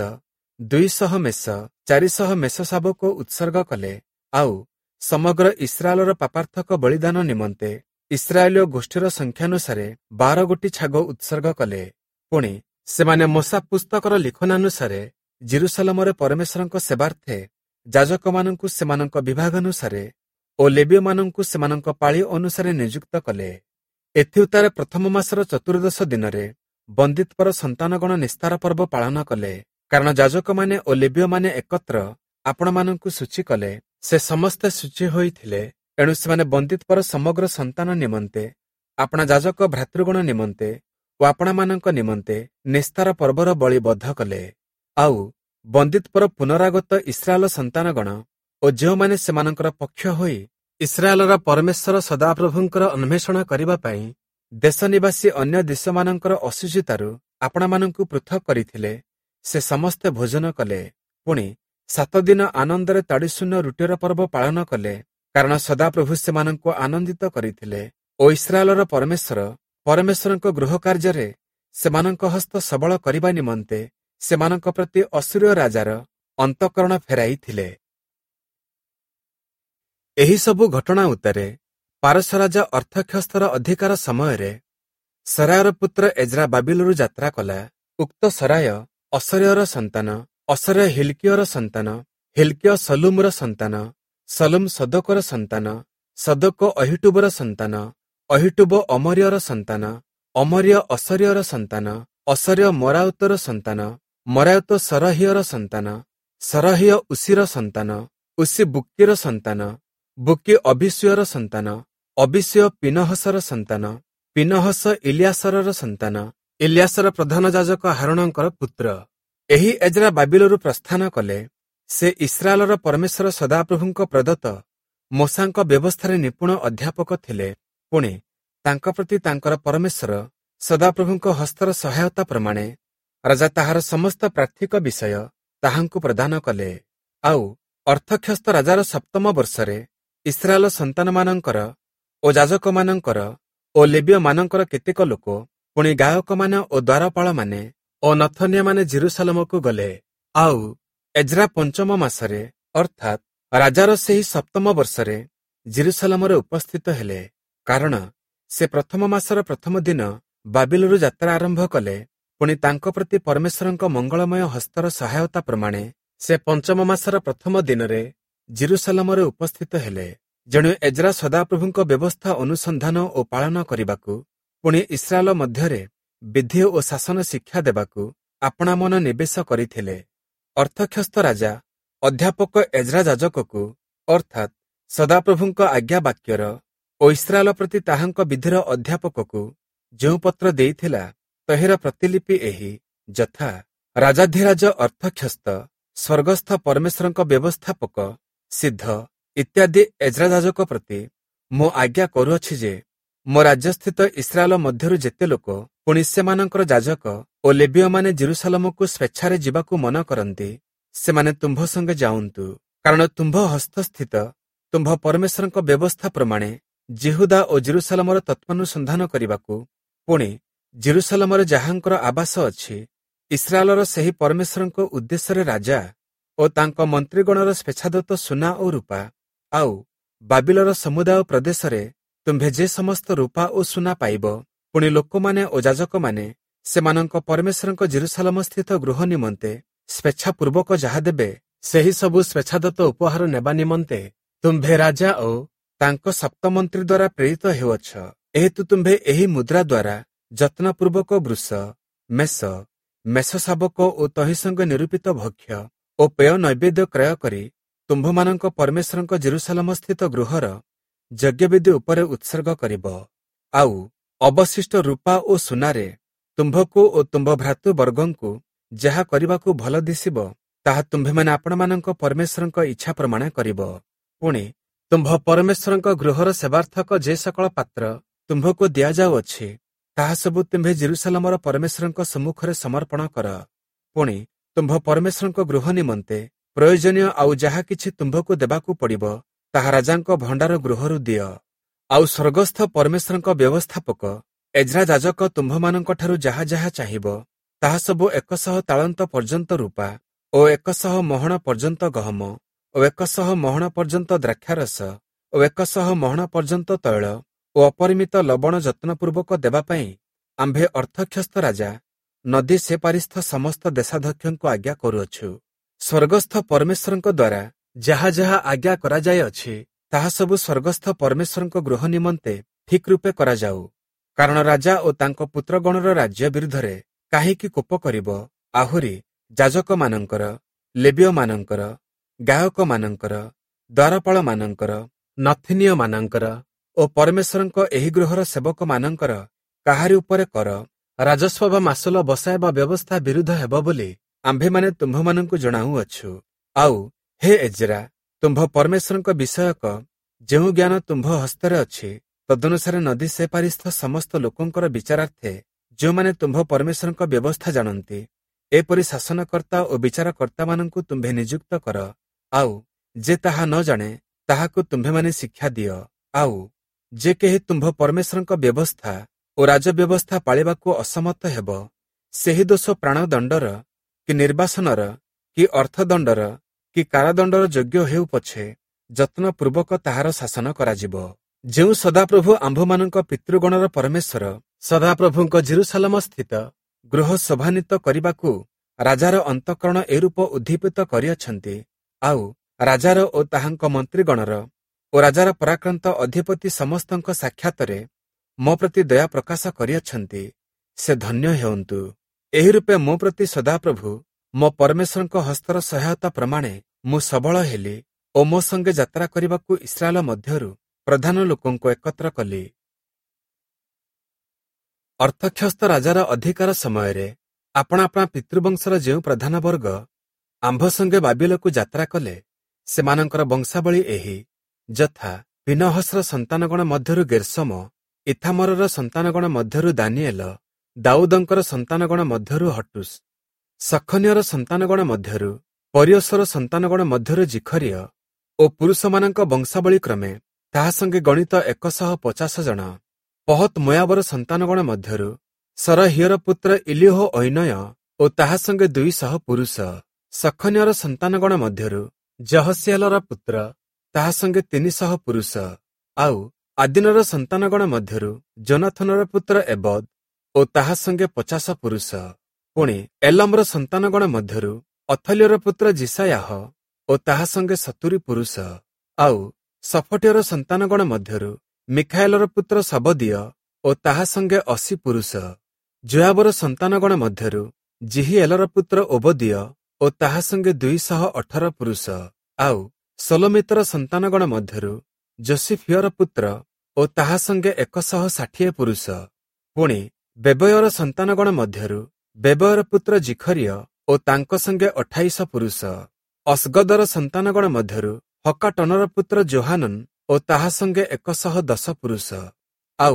200 ମେଷ, 400 ମେଷ ଶାବକ ଉତ୍ସର୍ଗ କଲେ। ଆଉ ସମଗ୍ର ଇସ୍ରାଏଲର ପାପାର୍ଥକ ବଳିଦାନ ନିମନ୍ତେ ଇସ୍ରାଏଲୀୟ ଗୋଷ୍ଠୀର ସଂଖ୍ୟାନୁସାରେ 12 ଗୋଟି ଛାଗ ଉତ୍ସର୍ଗ କଲେ। ପୁଣି ସେମାନେ ମୋଶା ପୁସ୍ତକର ଲିଖନାନୁସାରେ ଜେରୁସାଲେମରେ ପରମେଶ୍ୱରଙ୍କ ସେବାର୍ଥେ ଯାଜକମାନଙ୍କୁ ସେମାନଙ୍କ ବିଭାଗାନୁସାରେ ଓ ଲେବୀୟମାନଙ୍କୁ ସେମାନଙ୍କ ପାଳି ଅନୁସାରେ ନିଯୁକ୍ତ କଲେ। ଏଥି ଉତ୍ତାରେ ପ୍ରଥମ ମାସର 14ଦଶ ଦିନରେ ବନ୍ଦିତ୍ୱର ସନ୍ତାନଗଣ ନିସ୍ତାର ପର୍ବ ପାଳନ କଲେ। କାରଣ ଯାଜକମାନେ ଓ ଲେବୀୟମାନେ ଏକତ୍ର ଆପଣମାନଙ୍କୁ ସୂଚୀ କଲେ। ସେ ସମସ୍ତେ ସୂଚୀ ହୋଇଥିଲେ, ଏଣୁ ସେମାନେ ବନ୍ଦିତ୍ୱର ସମଗ୍ର ସନ୍ତାନ ନିମନ୍ତେ, ଆପଣା ଯାଜକ ଭ୍ରାତୃଗଣ ନିମନ୍ତେ ଓ ଆପଣମାନଙ୍କ ନିମନ୍ତେ ନିସ୍ତାର ପର୍ବର ବଳି ବଦ୍ଧ କଲେ। ଆଉ ବନ୍ଦିତ୍ୱର ପୁନରାଗତ ଇସ୍ରାଏଲ ସନ୍ତାନଗଣ ଓ ଯେଉଁମାନେ ସେମାନଙ୍କର ପକ୍ଷ ହୋଇ ଇସ୍ରାଏଲର ପରମେଶ୍ୱର ସଦାପ୍ରଭୁଙ୍କର ଅନ୍ୱେଷଣ କରିବା ପାଇଁ ଦେଶ ନିବାସୀ ଅନ୍ୟ ଦେଶମାନଙ୍କର ଅଶୁଚିତାରୁ ଆପଣମାନଙ୍କୁ ପୃଥକ୍ କରିଥିଲେ, ସେ ସମସ୍ତେ ଭୋଜନ କଲେ। ପୁଣି 7 ଦିନ ଆନନ୍ଦରେ ତାଡ଼ିଶୂନ୍ୟ ରୁଟିର ପର୍ବ ପାଳନ କଲେ, କାରଣ ସଦାପ୍ରଭୁ ସେମାନଙ୍କୁ ଆନନ୍ଦିତ କରିଥିଲେ ଓ ଇସ୍ରାଏଲର ପରମେଶ୍ୱରଙ୍କ ଗୃହ କାର୍ଯ୍ୟରେ ସେମାନଙ୍କ ହସ୍ତ ସବଳ କରିବା ନିମନ୍ତେ ସେମାନଙ୍କ ପ୍ରତି ଅଶୁରୀୟ ରାଜାର ଅନ୍ତଃକରଣ ଫେରାଇଥିଲେ। ଏହିସବୁ ଘଟଣା ଉତ୍ତାରେ ପାରସ୍ୟ ରାଜା ଅର୍ଥକ୍ଷସ୍ତର ଅଧିକାର ସମୟରେ ସରାୟର ପୁତ୍ର ଏଜ୍ରା ବାବିଲରୁ ଯାତ୍ରା କଲା। ଉକ୍ତ ସରାୟ ଅସର୍ୟର ସନ୍ତାନ, ଅସର୍ୟ ହିଲ୍କିୟର ସନ୍ତାନ, ହିଲ୍କିୟ ସଲୁମର ସନ୍ତାନ, ସଲୁମ ସଦୋକର ସନ୍ତାନ, ସଦୋକ ଅହିଟୁବର ସନ୍ତାନ, ଅହିଟୁବ ଅମରିୟର ସନ୍ତାନ, ଅମରିୟ ଅସର୍ୟର ସନ୍ତାନ, ଅସର୍ୟ ମରାଉତର ସନ୍ତାନ, ମରାଉତ ସରହିୟର ସନ୍ତାନ, ସରହିୟ ଉସିର ସନ୍ତାନ, ଉସି ବୁକିର ସନ୍ତାନ, ବୁକି ଅବିଷୟର ସନ୍ତାନ, ଅବିଷୟ ପିନହସର ସନ୍ତାନ, ପିନହସ ଇଲିଆସରର ସନ୍ତାନ, ଇଲିଆସର ପ୍ରଧାନ ଯାଜକ ହାରୁଣଙ୍କର ପୁତ୍ର। ଏହି ଏଜ୍ରା ବାବିଲରୁ ପ୍ରସ୍ଥାନ କଲେ। ସେ ଇସ୍ରାଏଲର ପରମେଶ୍ୱର ସଦାପ୍ରଭୁଙ୍କ ପ୍ରଦତ୍ତ ମୋଶାଙ୍କ ବ୍ୟବସ୍ଥାରେ ନିପୁଣ ଅଧ୍ୟାପକ ଥିଲେ। ପୁଣି ତାଙ୍କ ପ୍ରତି ତାଙ୍କର ପରମେଶ୍ୱର ସଦାପ୍ରଭୁଙ୍କ ହସ୍ତର ସହାୟତା ପ୍ରମାଣେ ରାଜା ତାହାର ସମସ୍ତ ପ୍ରାର୍ଥିକ ବିଷୟ ତାହାଙ୍କୁ ପ୍ରଦାନ କଲେ। ଆଉ ଅର୍ଥକ୍ଷସ୍ତ ରାଜାର 7ମ ବର୍ଷରେ ଇସ୍ରାଏଲ ସନ୍ତାନମାନଙ୍କର ଓ ଯାଜକମାନଙ୍କର ଓ ଲେବୀୟମାନଙ୍କର କେତେକ ଲୋକ, ପୁଣି ଗାୟକମାନେ ଓ ଦ୍ୱାରପାଳମାନେ ଓ ନଥନୀୟମାନେ ଜେରୁସାଲେମକୁ ଗଲେ। ଆଉ ଏଜ୍ରା 5ମ ମାସରେ ଅର୍ଥାତ୍ ରାଜାର ସେହି 7ମ ବର୍ଷରେ ଜେରୁସାଲେମରେ ଉପସ୍ଥିତ ହେଲେ। କାରଣ ସେ ପ୍ରଥମ ମାସର ପ୍ରଥମ ଦିନ ବାବିଲରୁ ଯାତ୍ରା ଆରମ୍ଭ କଲେ। ପୁଣି ତାଙ୍କ ପ୍ରତି ପରମେଶ୍ୱରଙ୍କ ମଙ୍ଗଳମୟ ହସ୍ତର ସହାୟତା ପ୍ରମାଣେ ସେ 5ମ ମାସର ପ୍ରଥମ ଦିନରେ ଜେରୁସାଲେମରେ ଉପସ୍ଥିତ ହେଲେ। ଯେଣୁ ଏଜ୍ରା ସଦାପ୍ରଭୁଙ୍କ ବ୍ୟବସ୍ଥା ଅନୁସନ୍ଧାନ ଓ ପାଳନ କରିବାକୁ, ପୁଣି ଇସ୍ରାଏଲ ମଧ୍ୟରେ ବିଧି ଓ ଶାସନ ଶିକ୍ଷା ଦେବାକୁ ଆପଣା ମନ ନିବେଶ କରିଥିଲେ। ଅର୍ଥକ୍ଷସ୍ତ ରାଜା ଅଧ୍ୟାପକ ଏଜ୍ରା ଯାଜକକୁ ଅର୍ଥାତ୍ ସଦାପ୍ରଭୁଙ୍କ ଆଜ୍ଞା ବାକ୍ୟର ଓ ଇସ୍ରାଏଲ ପ୍ରତି ତାହାଙ୍କ ବିଧିର ଅଧ୍ୟାପକକୁ ଯେଉଁ ପତ୍ର ଦେଇଥିଲା, ତହିଁର ପ୍ରତିଲିପି ଏହି ଯଥା ରାଜାଧିରାଜ ଅର୍ଥକ୍ଷସ୍ତ, ସ୍ୱର୍ଗସ୍ଥ ପରମେଶ୍ୱରଙ୍କ ବ୍ୟବସ୍ଥାପକ ସିଦ୍ଧ ଇତ୍ୟାଦି ଏଜ୍ରା ଯାଜକ ପ୍ରତି ମୁଁ ଆଜ୍ଞା କରୁଅଛି ଯେ ମୋ ରାଜ୍ୟସ୍ଥିତ ଇସ୍ରାଏଲ ମଧ୍ୟରୁ ଯେତେ ଲୋକ ପୁଣି ସେମାନଙ୍କର ଯାଜକ ଓ ଲେବୀୟମାନେ ଜେରୁସାଲେମକୁ ସ୍ୱେଚ୍ଛାରେ ଯିବାକୁ ମନ କରନ୍ତି, ସେମାନେ ତୁମ୍ଭ ସଙ୍ଗେ ଯାଉନ୍ତୁ। କାରଣ ତୁମ୍ଭ ହସ୍ତସ୍ଥିତ ତୁମ୍ଭ ପରମେଶ୍ୱରଙ୍କ ବ୍ୟବସ୍ଥା ପ୍ରମାଣେ ଜିହୁଦା ଓ ଜେରୁସାଲେମର ତତ୍ତ୍ୱାନୁସନ୍ଧାନ କରିବାକୁ, ପୁଣି ଜେରୁସାଲେମରେ ଯାହାଙ୍କର ଆବାସ ଅଛି, ଇସ୍ରାଏଲର ସେହି ପରମେଶ୍ୱରଙ୍କ ଉଦ୍ଦେଶ୍ୟରେ ରାଜା ଓ ତାଙ୍କ ମନ୍ତ୍ରୀଗଣର ସ୍ୱେଚ୍ଛାଦତ୍ତ ସୁନା ଓ ରୂପା, ଆଉ ବାବିଲର ସମୁଦାୟ ପ୍ରଦେଶରେ ତୁମ୍ଭେ ଯେ ସମସ୍ତ ରୂପା ଓ ସୁନା ପାଇବ, ପୁଣି ଲୋକମାନେ ଓ ଯାଜକମାନେ ସେମାନଙ୍କ ପରମେଶ୍ୱରଙ୍କ ଜେରୁସାଲେମସ୍ଥିତ ଗୃହ ନିମନ୍ତେ ସ୍ୱେଚ୍ଛାପୂର୍ବକ ଯାହା ଦେବେ, ସେହି ସବୁ ସ୍ୱେଚ୍ଛାଦତ୍ତ ଉପହାର ନେବା ନିମନ୍ତେ ତୁମ୍ଭେ ରାଜା ଓ ତାଙ୍କ ସପ୍ତମନ୍ତ୍ରୀ ଦ୍ୱାରା ପ୍ରେରିତ ହେଉଅଛ। ଏହେତୁ ତୁମ୍ଭେ ଏହି ମୁଦ୍ରା ଦ୍ୱାରା ଯତ୍ନପୂର୍ବକ ବୃଷ, ମେଷ ଶାବକ ଓ ତହିଁ ସଙ୍ଗେ ନିରୂପିତ ଭକ୍ଷ୍ୟ ଓ ପେୟ ନୈବେଦ୍ୟ କ୍ରୟ କରି ତୁମ୍ଭମାନଙ୍କ ପରମେଶ୍ୱରଙ୍କ ଜେରୁସାଲେମସ୍ଥିତ ଗୃହର ଯଜ୍ଞବେଦୀ ଉପରେ ଉତ୍ସର୍ଗ କରିବ। ଆଉ ଅବଶିଷ୍ଟ ରୂପା ଓ ସୁନାରେ ତୁମ୍ଭକୁ ଓ ତୁମ୍ଭ ଭ୍ରାତୃବର୍ଗଙ୍କୁ ଯାହା କରିବାକୁ ଭଲ ଦିଶିବ, ତାହା ତୁମ୍ଭେମାନେ ଆପଣମାନଙ୍କ ପରମେଶ୍ୱରଙ୍କ ଇଚ୍ଛା ପ୍ରମାଣ କରିବ। ପୁଣି ତୁମ୍ଭ ପରମେଶ୍ୱରଙ୍କ ଗୃହର ସେବାର୍ଥକ ଯେ ସକଳ ପାତ୍ର ତୁମ୍ଭକୁ ଦିଆଯାଉଅଛି, ତାହା ସବୁ ତୁମ୍ଭେ ଜେରୁସାଲେମର ପରମେଶ୍ୱରଙ୍କ ସମ୍ମୁଖରେ ସମର୍ପଣ କର। ପୁଣି ତୁମ୍ଭ ପରମେଶ୍ୱରଙ୍କ ଗୃହ ନିମନ୍ତେ ପ୍ରୟୋଜନୀୟ ଆଉ ଯାହା କିଛି ତୁମ୍ଭକୁ ଦେବାକୁ ପଡ଼ିବ, ତାହା ରାଜାଙ୍କ ଭଣ୍ଡାର ଗୃହରୁ ଦିଅ। ଆଉ ସ୍ୱର୍ଗସ୍ଥ ପରମେଶ୍ୱରଙ୍କ ବ୍ୟବସ୍ଥାପକ ଏଜ୍ରା ଯାଜକ ତୁମ୍ଭମାନଙ୍କଠାରୁ ଯାହା ଯାହା ଚାହିଁବ, ତାହା ସବୁ 100 ତାଳନ୍ତ ପର୍ଯ୍ୟନ୍ତ ରୂପା ଓ 100 ମହଣ ପର୍ଯ୍ୟନ୍ତ ଗହମ ଓ 100 ମହଣ ପର୍ଯ୍ୟନ୍ତ ଦ୍ରାକ୍ଷାରସ ଓ 100 ମହଣ ପର୍ଯ୍ୟନ୍ତ ତୈଳ ଓ ଅପରିମିତ ଲବଣ ଯତ୍ନପୂର୍ବକ ଦେବା ପାଇଁ ଆମ୍ଭେ ଅର୍ଥକ୍ଷସ୍ଥ ରାଜା ନଦୀ ସେପାରିସ୍ଥ ସମସ୍ତ ଦେଶାଧ୍ୟକ୍ଷଙ୍କୁ ଆଜ୍ଞା କରୁଅଛୁ। ସ୍ୱର୍ଗସ୍ଥ ପରମେଶ୍ୱରଙ୍କ ଦ୍ୱାରା ଯାହା ଯାହା ଆଜ୍ଞା କରାଯାଇଅଛି, ତାହା ସବୁ ସ୍ୱର୍ଗସ୍ଥ ପରମେଶ୍ୱରଙ୍କ ଗୃହ ନିମନ୍ତେ ଠିକ୍ ରୂପେ କରାଯାଉ। କାରଣ ରାଜା ଓ ତାଙ୍କ ପୁତ୍ରଗଣର ରାଜ୍ୟ ବିରୁଦ୍ଧରେ କାହିଁକି କୋପ କରିବ? ଆହୁରି ଯାଜକମାନଙ୍କର, ଲେବୀୟମାନଙ୍କର, ଗାୟକମାନଙ୍କର, ଦ୍ୱାରପାଳମାନଙ୍କର, ନଥିନୀୟମାନଙ୍କର ଓ ପରମେଶ୍ୱରଙ୍କ ଏହି ଗୃହର ସେବକମାନଙ୍କର କାହାରି ଉପରେ କର, ରାଜସ୍ୱ ବା ମାସୁଲ ବସାଇବା ବ୍ୟବସ୍ଥା ବିରୁଦ୍ଧ ହେବ ବୋଲି ଆମ୍ଭେମାନେ ତୁମ୍ଭମାନଙ୍କୁ ଜଣାଉଅଛୁ। ଆଉ ହେ ଏଜ୍ରା, ତୁମ୍ଭ ପରମେଶ୍ୱରଙ୍କ ବିଷୟକ ଯେଉଁ ଜ୍ଞାନ ତୁମ୍ଭ ହସ୍ତରେ ଅଛି, ତଦନୁସାରେ ନଦୀ ସେପାରିସ୍ଥ ସମସ୍ତ ଲୋକଙ୍କର ବିଚାରାର୍ଥେ ଯେଉଁମାନେ ତୁମ୍ଭ ପରମେଶ୍ୱରଙ୍କ ବ୍ୟବସ୍ଥା ଜାଣନ୍ତି, ଏପରି ଶାସନକର୍ତ୍ତା ଓ ବିଚାରକର୍ତ୍ତାମାନଙ୍କୁ ତୁମ୍ଭେ ନିଯୁକ୍ତ କର। ଆଉ ଯେ ତାହା ନ ଜାଣେ, ତାହାକୁ ତୁମ୍ଭେମାନେ ଶିକ୍ଷା ଦିଅ। ଆଉ ଯେ କେହି ତୁମ୍ଭ ପରମେଶ୍ୱରଙ୍କ ବ୍ୟବସ୍ଥା ଓ ରାଜବ୍ୟବସ୍ଥା ପାଳିବାକୁ ଅସମର୍ଥ ହେବ, ସେହି ଦୋଷ ପ୍ରାଣଦଣ୍ଡର କି ନିର୍ବାସନର କି ଅର୍ଥଦଣ୍ଡର କି କାରାଦଣ୍ଡର ଯୋଗ୍ୟ ହେଉ ପଛେ ଯତ୍ନପୂର୍ବକ ତାହାର ଶାସନ କରାଯିବ। ଯେଉଁ ସଦାପ୍ରଭୁ ଆମ୍ଭମାନଙ୍କ ପିତୃଗଣର ପରମେଶ୍ୱର ସଦାପ୍ରଭୁଙ୍କ ଜେରୁସାଲେମ ସ୍ଥିତ ଗୃହ ଶୋଭାନ୍ୱିତ କରିବାକୁ ରାଜାର ଅନ୍ତଃକରଣ ଏରୂପ ଉଦ୍ଦୀପିତ କରିଅଛନ୍ତି, ଆଉ ରାଜାର ଓ ତାହାଙ୍କ ମନ୍ତ୍ରୀଗଣର ଓ ରାଜାର ପରାକ୍ରାନ୍ତ ଅଧିପତି ସମସ୍ତଙ୍କ ସାକ୍ଷାତରେ ମୋ ପ୍ରତି ଦୟା ପ୍ରକାଶ କରିଅଛନ୍ତି, ସେ ଧନ୍ୟ ହେଉନ୍ତୁ। ଏହି ରୂପେ ମୋ ପ୍ରତି ସଦାପ୍ରଭୁ ମୋ ପରମେଶ୍ୱରଙ୍କ ହସ୍ତର ସହାୟତା ପ୍ରମାଣେ ମୁଁ ସବଳ ହେଲି ଓ ମୋ ସଙ୍ଗେ ଯାତ୍ରା କରିବାକୁ ଇସ୍ରାଏଲ ମଧ୍ୟରୁ ପ୍ରଧାନ ଲୋକଙ୍କୁ ଏକତ୍ର କଲି। ଅର୍ଥକ୍ଷସ୍ଥ ରାଜାର ଅଧିକାର ସମୟରେ ଆପଣା ଆପଣା ପିତୃବଂଶର ଯେଉଁ ପ୍ରଧାନବର୍ଗ ଆମ୍ଭ ସଙ୍ଗେ ବାବିଲକୁ ଯାତ୍ରା କଲେ, ସେମାନଙ୍କର ବଂଶାବଳୀ ଏହି ଯଥା: ପିନହସର ସନ୍ତାନଗଣ ମଧ୍ୟରୁ ଗେର୍ଶମ, ଇଥାମରର ସନ୍ତାନଗଣ ମଧ୍ୟରୁ ଦାନିଏଲ, ଦାଉଦଙ୍କର ସନ୍ତାନଗଣ ମଧ୍ୟରୁ ହଟୁସ୍, ସଖନିୟର ସନ୍ତାନଗଣ ମଧ୍ୟରୁ ପରିୟସର ସନ୍ତାନଗଣ ମଧ୍ୟରୁ ଜିଖରିୟ ଓ ପୁରୁଷମାନଙ୍କ ବଂଶାବଳୀ କ୍ରମେ ତାହା ସଙ୍ଗେ ଗଣିତ 150 ଜଣ। ପହତ ମୋୟାବର ସନ୍ତାନଗଣ ମଧ୍ୟରୁ ସରହିୟର ପୁତ୍ର ଇଲିହ ଐନୟ ଓ ତାହା ସଙ୍ଗେ 200 ପୁରୁଷ। ସଖନିୟର ସନ୍ତାନଗଣ ମଧ୍ୟରୁ ଜହସିଏଲର ପୁତ୍ର, ତାହା ସଙ୍ଗେ 300 ପୁରୁଷ। ଆଉ ଆଦିନର ସନ୍ତାନଗଣ ମଧ୍ୟରୁ ଜୋନାଥନର ପୁତ୍ର ଏବଦ ଓ ତାହା ସଙ୍ଗେ 50 ପୁରୁଷ। ପୁଣି ଏଲମର ସନ୍ତାନଗଣ ମଧ୍ୟରୁ ଅଥଲ୍ୟର ପୁତ୍ର ଜିସାୟାହ ଓ ତାହା ସଙ୍ଗେ 70 ପୁରୁଷ। ଆଉ ସଫଟ୍ୟର ସନ୍ତାନଗଣ ମଧ୍ୟରୁ ମିଖାଏଲର ପୁତ୍ର ସବଦିୟ ଓ ତାହା ସଙ୍ଗେ 80 ପୁରୁଷ। ଯୋଆବର ସନ୍ତାନଗଣ ମଧ୍ୟରୁ ଜିହିଏଲର ପୁତ୍ର ଓବଦିୟ ଓ ତାହା ସଙ୍ଗେ 218 ପୁରୁଷ। ଆଉ ସୋଲୋମିତର ସନ୍ତାନଗଣ ମଧ୍ୟରୁ ଯୋସିଫିୟର ପୁତ୍ର ଓ ତାହା ସଙ୍ଗେ 160 ପୁରୁଷ। ପୁଣି ବେବୟର ସନ୍ତାନଗଣ ମଧ୍ୟରୁ ବେବୟର ପୁତ୍ର ଜିଖରିୟ ଓ ତାଙ୍କ ସଙ୍ଗେ 28 ପୁରୁଷ। ଅସଗଦର ସନ୍ତାନଗଣ ମଧ୍ୟରୁ ହକାଟନର ପୁତ୍ର ଯୋହାନନ ଓ ତାହା ସଙ୍ଗେ 110 ପୁରୁଷ। ଆଉ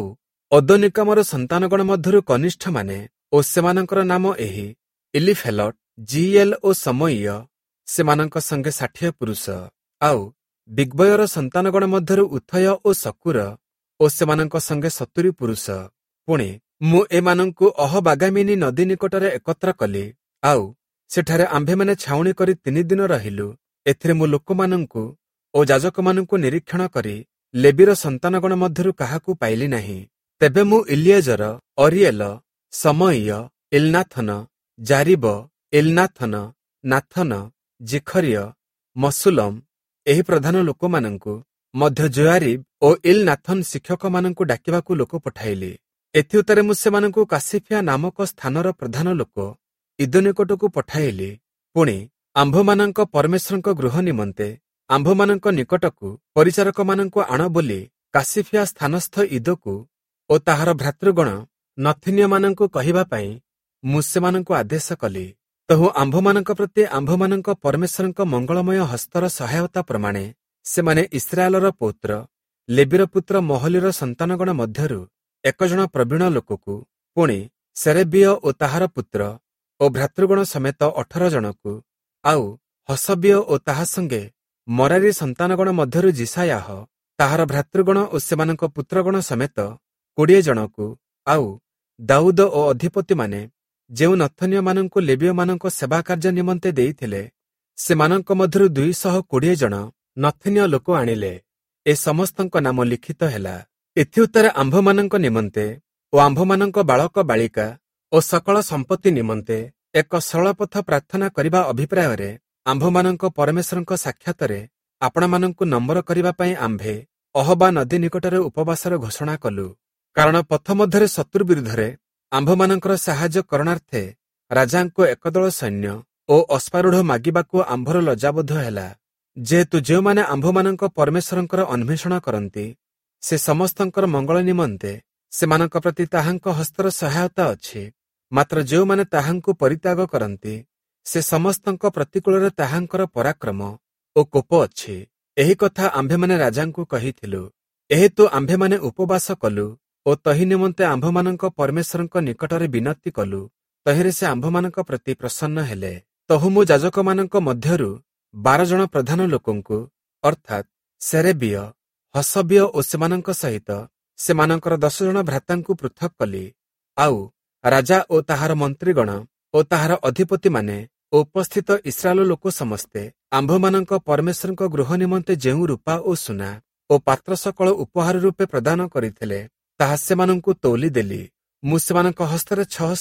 ଅଦୋନିକାମର ସନ୍ତାନଗଣ ମଧ୍ୟରୁ କନିଷ୍ଠମାନେ ଓ ସେମାନଙ୍କର ନାମ ଏହି ଇଲିଫେଲଟ, ଜିଏଲ ଓ ସମଇୟ, ସେମାନଙ୍କ ସଙ୍ଗେ 60 ପୁରୁଷ। ଆଉ ବିଗ୍ବୟର ସନ୍ତାନଗଣ ମଧ୍ୟରୁ ଉଥୟ ଓ ଶକୁର ଓ ସେମାନଙ୍କ ସଙ୍ଗେ 70 ପୁରୁଷ। ପୁଣି ମୁଁ ଏମାନଙ୍କୁ ଅହବାଗାମିନୀ ନଦୀ ନିକଟରେ ଏକତ୍ର କଲି। ଆଉ ସେଠାରେ ଆମ୍ଭେମାନେ ଛାଉଣି କରି 3 ଦିନ ରହିଲୁ। ଏଥିରେ ମୁଁ ଲୋକମାନଙ୍କୁ ଓ ଯାଜକମାନଙ୍କୁ ନିରୀକ୍ଷଣ କରି ଲେବିର ସନ୍ତାନଗଣ ମଧ୍ୟରୁ କାହାକୁ ପାଇଲି ନାହିଁ। ତେବେ ମୁଁ ଇଲିଏଜର, ଅରିଏଲ, ସମଇୟ, ଇଲନାଥନ, ଜାରିବ, ଇଲନାଥନ, ନାଥନ, ଜିଖରିୟ, ମସୁଲମ, ଏହି ପ୍ରଧାନ ଲୋକମାନଙ୍କୁ ମଧ୍ୟ ଜୋୟାରିବ ଓ ଇଲନାଥନ ଶିକ୍ଷକମାନଙ୍କୁ ଡାକିବାକୁ ଲୋକ ପଠାଇଲି। ଏଥିଉତ୍ତରେ ମୁଁ ସେମାନଙ୍କୁ କାସିଫିଆ ନାମକ ସ୍ଥାନର ପ୍ରଧାନ ଲୋକ ଇଦୋ ନିକଟକୁ ପଠାଇଲି। ପୁଣି ଆମ୍ଭମାନଙ୍କ ପରମେଶ୍ୱରଙ୍କ ଗୃହ ନିମନ୍ତେ ଆମ୍ଭମାନଙ୍କ ନିକଟକୁ ପରିଚାରକମାନଙ୍କୁ ଆଣ ବୋଲି କାସିଫିଆ ସ୍ଥାନସ୍ଥ ଇଦୋକୁ ଓ ତାହାର ଭ୍ରାତୃଗଣ ନଥିନୀୟମାନଙ୍କୁ କହିବା ପାଇଁ ମୁଁ ସେମାନଙ୍କୁ ଆଦେଶ କଲି। ତହୁ ଆମ୍ଭମାନଙ୍କ ପ୍ରତି ଆମ୍ଭମାନଙ୍କ ପରମେଶ୍ୱରଙ୍କ ମଙ୍ଗଳମୟ ହସ୍ତର ସହାୟତା ପ୍ରମାଣେ ସେମାନେ ଇସ୍ରାଏଲର ପୌତ୍ର ଲେବିର ପୁତ୍ର ମହଲିର ସନ୍ତାନଗଣ ମଧ୍ୟରୁ 1 ଜଣ ପ୍ରବୀଣ ଲୋକକୁ, ପୁଣି ସେରେବିୟ ଓ ତାହାର ପୁତ୍ର ଓ ଭ୍ରାତୃଗଣ ସମେତ 18 ଜଣକୁ, ଆଉ ହସବିୟ ଓ ତାହା ସଙ୍ଗେ ମରାରୀ ସନ୍ତାନଗଣ ମଧ୍ୟରୁ ଜିସାୟାହ, ତାହାର ଭ୍ରାତୃଗଣ ଓ ସେମାନଙ୍କ ପୁତ୍ରଗଣ ସମେତ 20 ଜଣକୁ, ଆଉ ଦାଉଦ ଓ ଅଧିପତିମାନେ ଯେଉଁ ନଥନୀୟମାନଙ୍କୁ ଲେବୀୟମାନଙ୍କ ସେବା କାର୍ଯ୍ୟ ନିମନ୍ତେ ଦେଇଥିଲେ, ସେମାନଙ୍କ ମଧ୍ୟରୁ 220 ଜଣ ନଥନୀୟ ଲୋକ ଆଣିଲେ। ଏ ସମସ୍ତଙ୍କ ନାମ ଲିଖିତ ହେଲା। ଏଥିଉତ୍ତରେ ଆମ୍ଭମାନଙ୍କ ନିମନ୍ତେ ଓ ଆମ୍ଭମାନଙ୍କ ବାଳକ ବାଳିକା ଓ ସକଳ ସମ୍ପତ୍ତି ନିମନ୍ତେ ଏକ ସରଳପଥ ପ୍ରାର୍ଥନା କରିବା ଅଭିପ୍ରାୟରେ ଆମ୍ଭମାନଙ୍କ ପରମେଶ୍ୱରଙ୍କ ସାକ୍ଷାତରେ ଆପଣମାନଙ୍କୁ ନମ୍ବର କରିବା ପାଇଁ ଆମ୍ଭେ ଅହବା ନଦୀ ନିକଟରେ ଉପବାସର ଘୋଷଣା କଲୁ। କାରଣ ପଥ ମଧ୍ୟରେ ଶତ୍ରୁ ବିରୁଦ୍ଧରେ ଆମ୍ଭମାନଙ୍କର ସାହାଯ୍ୟ କରଣାର୍ଥେ ରାଜାଙ୍କୁ ଏକଦଳ ସୈନ୍ୟ ଓ ଅଶ୍ୱାରୂଢ଼ ମାଗିବାକୁ ଆମ୍ଭର ଲଜ୍ଜାବୋଧ ହେଲା। ଯେହେତୁ ଯେଉଁମାନେ ଆମ୍ଭମାନଙ୍କ ପରମେଶ୍ୱରଙ୍କର ଅନ୍ୱେଷଣ କରନ୍ତି, ସେ ସମସ୍ତଙ୍କର ମଙ୍ଗଳ ନିମନ୍ତେ ସେମାନଙ୍କ ପ୍ରତି ତାହାଙ୍କ ହସ୍ତର ସହାୟତା ଅଛି। ମାତ୍ର ଯେଉଁମାନେ ତାହାଙ୍କୁ ପରିତ୍ୟାଗ କରନ୍ତି, ସେ ସମସ୍ତଙ୍କ ପ୍ରତିକୂଳରେ ତାହାଙ୍କର ପରାକ୍ରମ ଓ କୋପ ଅଛି। ଏହି କଥା ଆମ୍ଭେମାନେ ରାଜାଙ୍କୁ କହିଥିଲୁ। ଏହେତୁ ଆମ୍ଭେମାନେ ଉପବାସ କଲୁ ଓ ତହି ନିମନ୍ତେ ଆମ୍ଭମାନଙ୍କ ପରମେଶ୍ୱରଙ୍କ ନିକଟରେ ବିନତି କଲୁ। ତହିଁରେ ସେ ଆମ୍ଭମାନଙ୍କ ପ୍ରତି ପ୍ରସନ୍ନ ହେଲେ। ତହୁ ମୁଁ ଯାଜକମାନଙ୍କ ମଧ୍ୟରୁ 12 ଜଣ ପ୍ରଧାନ ଲୋକଙ୍କୁ, ଅର୍ଥାତ୍ ସେରେବିୟ, ହସବିୟ ଓ ସେମାନଙ୍କ ସହିତ ସେମାନଙ୍କର 10 ଜଣ ଭ୍ରାତାଙ୍କୁ ପୃଥକ୍ କଲି। ଆଉ ରାଜା ଓ ତାହାର ମନ୍ତ୍ରୀଗଣ ଓ ତାହାର ଅଧିପତିମାନେ ଓ ଉପସ୍ଥିତ ଇସ୍ରାଏଲ ଲୋକ ସମସ୍ତେ ଆମ୍ଭମାନଙ୍କ ପରମେଶ୍ୱରଙ୍କ ଗୃହ ନିମନ୍ତେ ଯେଉଁ ରୂପା ଓ ସୁନା ଓ ପାତ୍ର ସକଳ ଉପହାର ରୂପେ ପ୍ରଦାନ କରିଥିଲେ, ତାହା ସେମାନଙ୍କୁ ତୌଲି ଦେଲି। ମୁଁ ସେମାନଙ୍କ ହସ୍ତରେ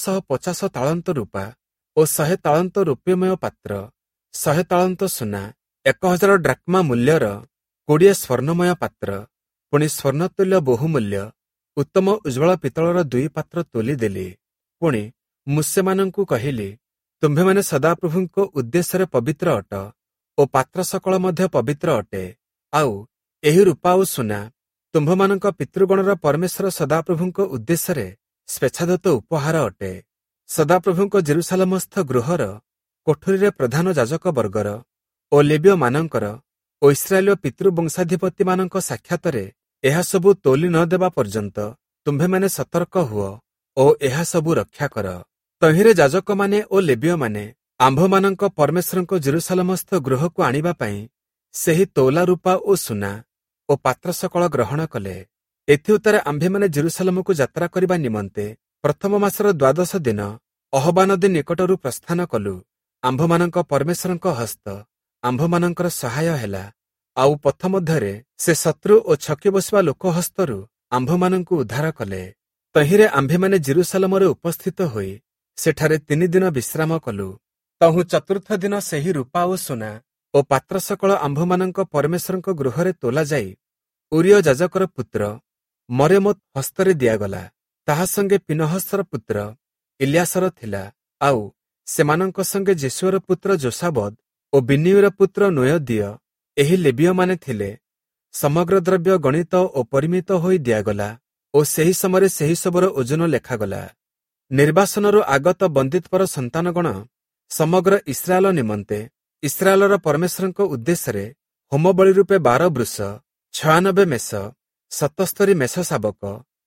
650 ତାଳନ୍ତ ରୂପା ଓ 100 ତାଳନ୍ତ ରୌପ୍ୟମୟ ପାତ୍ର, 100 ତାଳନ୍ତ ସୁନା, 1000 ଡ୍ରାକ୍ମା ମୂଲ୍ୟର 20 ସ୍ୱର୍ଣ୍ଣମୟ ପାତ୍ର, ପୁଣି ସ୍ୱର୍ଣ୍ଣତୁଲ୍ୟ ବହୁମୂଲ୍ୟ ଉତ୍ତମ ଉଜ୍ଜ୍ୱଳ ପିତ୍ତଳର 2 ପାତ୍ର ତୋଲି ଦେଲି। ପୁଣି ମୁଁ ସେମାନଙ୍କୁ କହିଲି, ତୁମ୍ଭେମାନେ ସଦାପ୍ରଭୁଙ୍କ ଉଦ୍ଦେଶ୍ୟରେ ପବିତ୍ର ଅଟ ଓ ପାତ୍ର ସକଳ ମଧ୍ୟ ପବିତ୍ର ଅଟେ। ଆଉ ଏହି ରୂପା ଓ ସୁନା ତୁମ୍ଭମାନଙ୍କ ପିତୃଗଣର ପରମେଶ୍ୱର ସଦାପ୍ରଭୁଙ୍କ ଉଦ୍ଦେଶ୍ୟରେ ସ୍ୱେଚ୍ଛାଦତ୍ତ ଉପହାର ଅଟେ। ସଦାପ୍ରଭୁଙ୍କ ଜେରୁସାଲେମସ୍ଥ ଗୃହର କୋଠରୀରେ ପ୍ରଧାନ ଯାଜକ ବର୍ଗର ଓ ଲେବୀୟମାନଙ୍କର ଓ ଇସ୍ରାଏଲୀୟ ପିତୃବଂଶାଧିପତିମାନଙ୍କ ସାକ୍ଷାତରେ ଏହା ସବୁ ତୋଲି ନ ଦେବା ପର୍ଯ୍ୟନ୍ତ ତୁମ୍ଭେମାନେ ସତର୍କ ହୁଅ ଓ ଏହା ସବୁ ରକ୍ଷା କର। ତହିଁରେ ଯାଜକମାନେ ଓ ଲେବୀୟମାନେ ଆମ୍ଭମାନଙ୍କ ପରମେଶ୍ୱରଙ୍କ ଜେରୁସାଲେମସ୍ଥ ଗୃହକୁ ଆଣିବା ପାଇଁ ସେହି ତୌଲା ରୂପା ଓ ସୁନା ଓ ପାତ୍ର ସକଳ ଗ୍ରହଣ କଲେ। ଏଥିଉତ୍ତରେ ଆମ୍ଭେମାନେ ଜେରୁସାଲେମକୁ ଯାତ୍ରା କରିବା ନିମନ୍ତେ ପ୍ରଥମ ମାସର 12 ଦିନ ଅହବା ନଦୀ ନିକଟରୁ ପ୍ରସ୍ଥାନ କଲୁ। ଆମ୍ଭମାନଙ୍କ ପରମେଶ୍ୱରଙ୍କ ହସ୍ତ ଆମ୍ଭମାନଙ୍କର ସହାୟ ହେଲା। ଆଉ ପଥ ମଧ୍ୟରେ ସେ ଶତ୍ରୁ ଓ ଛକି ବସିବା ଲୋକ ହସ୍ତରୁ ଆମ୍ଭମାନଙ୍କୁ ଉଦ୍ଧାର କଲେ। ତହିଁରେ ଆମ୍ଭେମାନେ ଜେରୁସାଲେମରେ ଉପସ୍ଥିତ ହୋଇ ସେଠାରେ 3 ଦିନ ବିଶ୍ରାମ କଲୁ। ତହୁଁ ଚତୁର୍ଥ ଦିନ ସେହି ରୂପା ଓ ସୁନା ଓ ପାତ୍ର ସକଳ ଆମ୍ଭମାନଙ୍କ ପରମେଶ୍ୱରଙ୍କ ଗୃହରେ ତୋଲା ଯାଇ ଉରିୟ ଯାଜକର ପୁତ୍ର ମରେମୋତ ହସ୍ତରେ ଦିଆଗଲା। ତାହା ସଙ୍ଗେ ପିନହସର ପୁତ୍ର ଇଲିଆସର ଥିଲା। ଆଉ ସେମାନଙ୍କ ସଙ୍ଗେ ଯେସୁଅର ପୁତ୍ର ଯୋସାବଦ ଓ ବିନିୟୁର ପୁତ୍ର ନୋୟଦିୟ, ଏହି ଲେବୀୟମାନେ ଥିଲେ। ସମଗ୍ର ଦ୍ରବ୍ୟ ଗଣିତ ଓ ପରିମିତ ହୋଇ ଦିଆଗଲା ଓ ସେହି ସମୟରେ ସେହି ସବୁର ଓଜନ ଲେଖାଗଲା। ନିର୍ବାସନରୁ ଆଗତ ବନ୍ଦିତ୍ୱର ସନ୍ତାନଗଣ ସମଗ୍ର ଇସ୍ରାଏଲ ନିମନ୍ତେ ଇସ୍ରାଏଲର ପରମେଶ୍ୱରଙ୍କ ଉଦ୍ଦେଶ୍ୟରେ ହୋମବଳି ରୂପେ 12 ବୃଷ, 96 ମେଷ, 77 ମେଷ ଶାବକ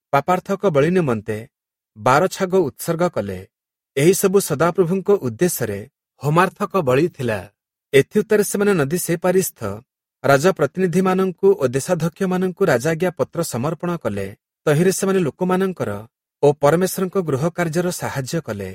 ପାପାର୍ଥକ ବଳି ନିମନ୍ତେ 12 ଛାଗ ଉତ୍ସର୍ଗ କଲେ। ଏହିସବୁ ସଦାପ୍ରଭୁଙ୍କ ଉଦ୍ଦେଶ୍ୟରେ ହୋମାର୍ଥକ ବଳି ଥିଲା। ଏଥିଉତ୍ତରେ ସେମାନେ ନଦୀ ସେପାରିସ୍ଥ ରାଜପ୍ରତିନିଧିମାନଙ୍କୁ ଓ ଦେଶାଧ୍ୟକ୍ଷମାନଙ୍କୁ ରାଜାଜ୍ଞା ପତ୍ର ସମର୍ପଣ କଲେ। ତହିଁରେ ସେମାନେ ଲୋକମାନଙ୍କର ଓ ପରମେଶ୍ୱରଙ୍କ ଗୃହ କାର୍ଯ୍ୟର ସାହାଯ୍ୟ କଲେ।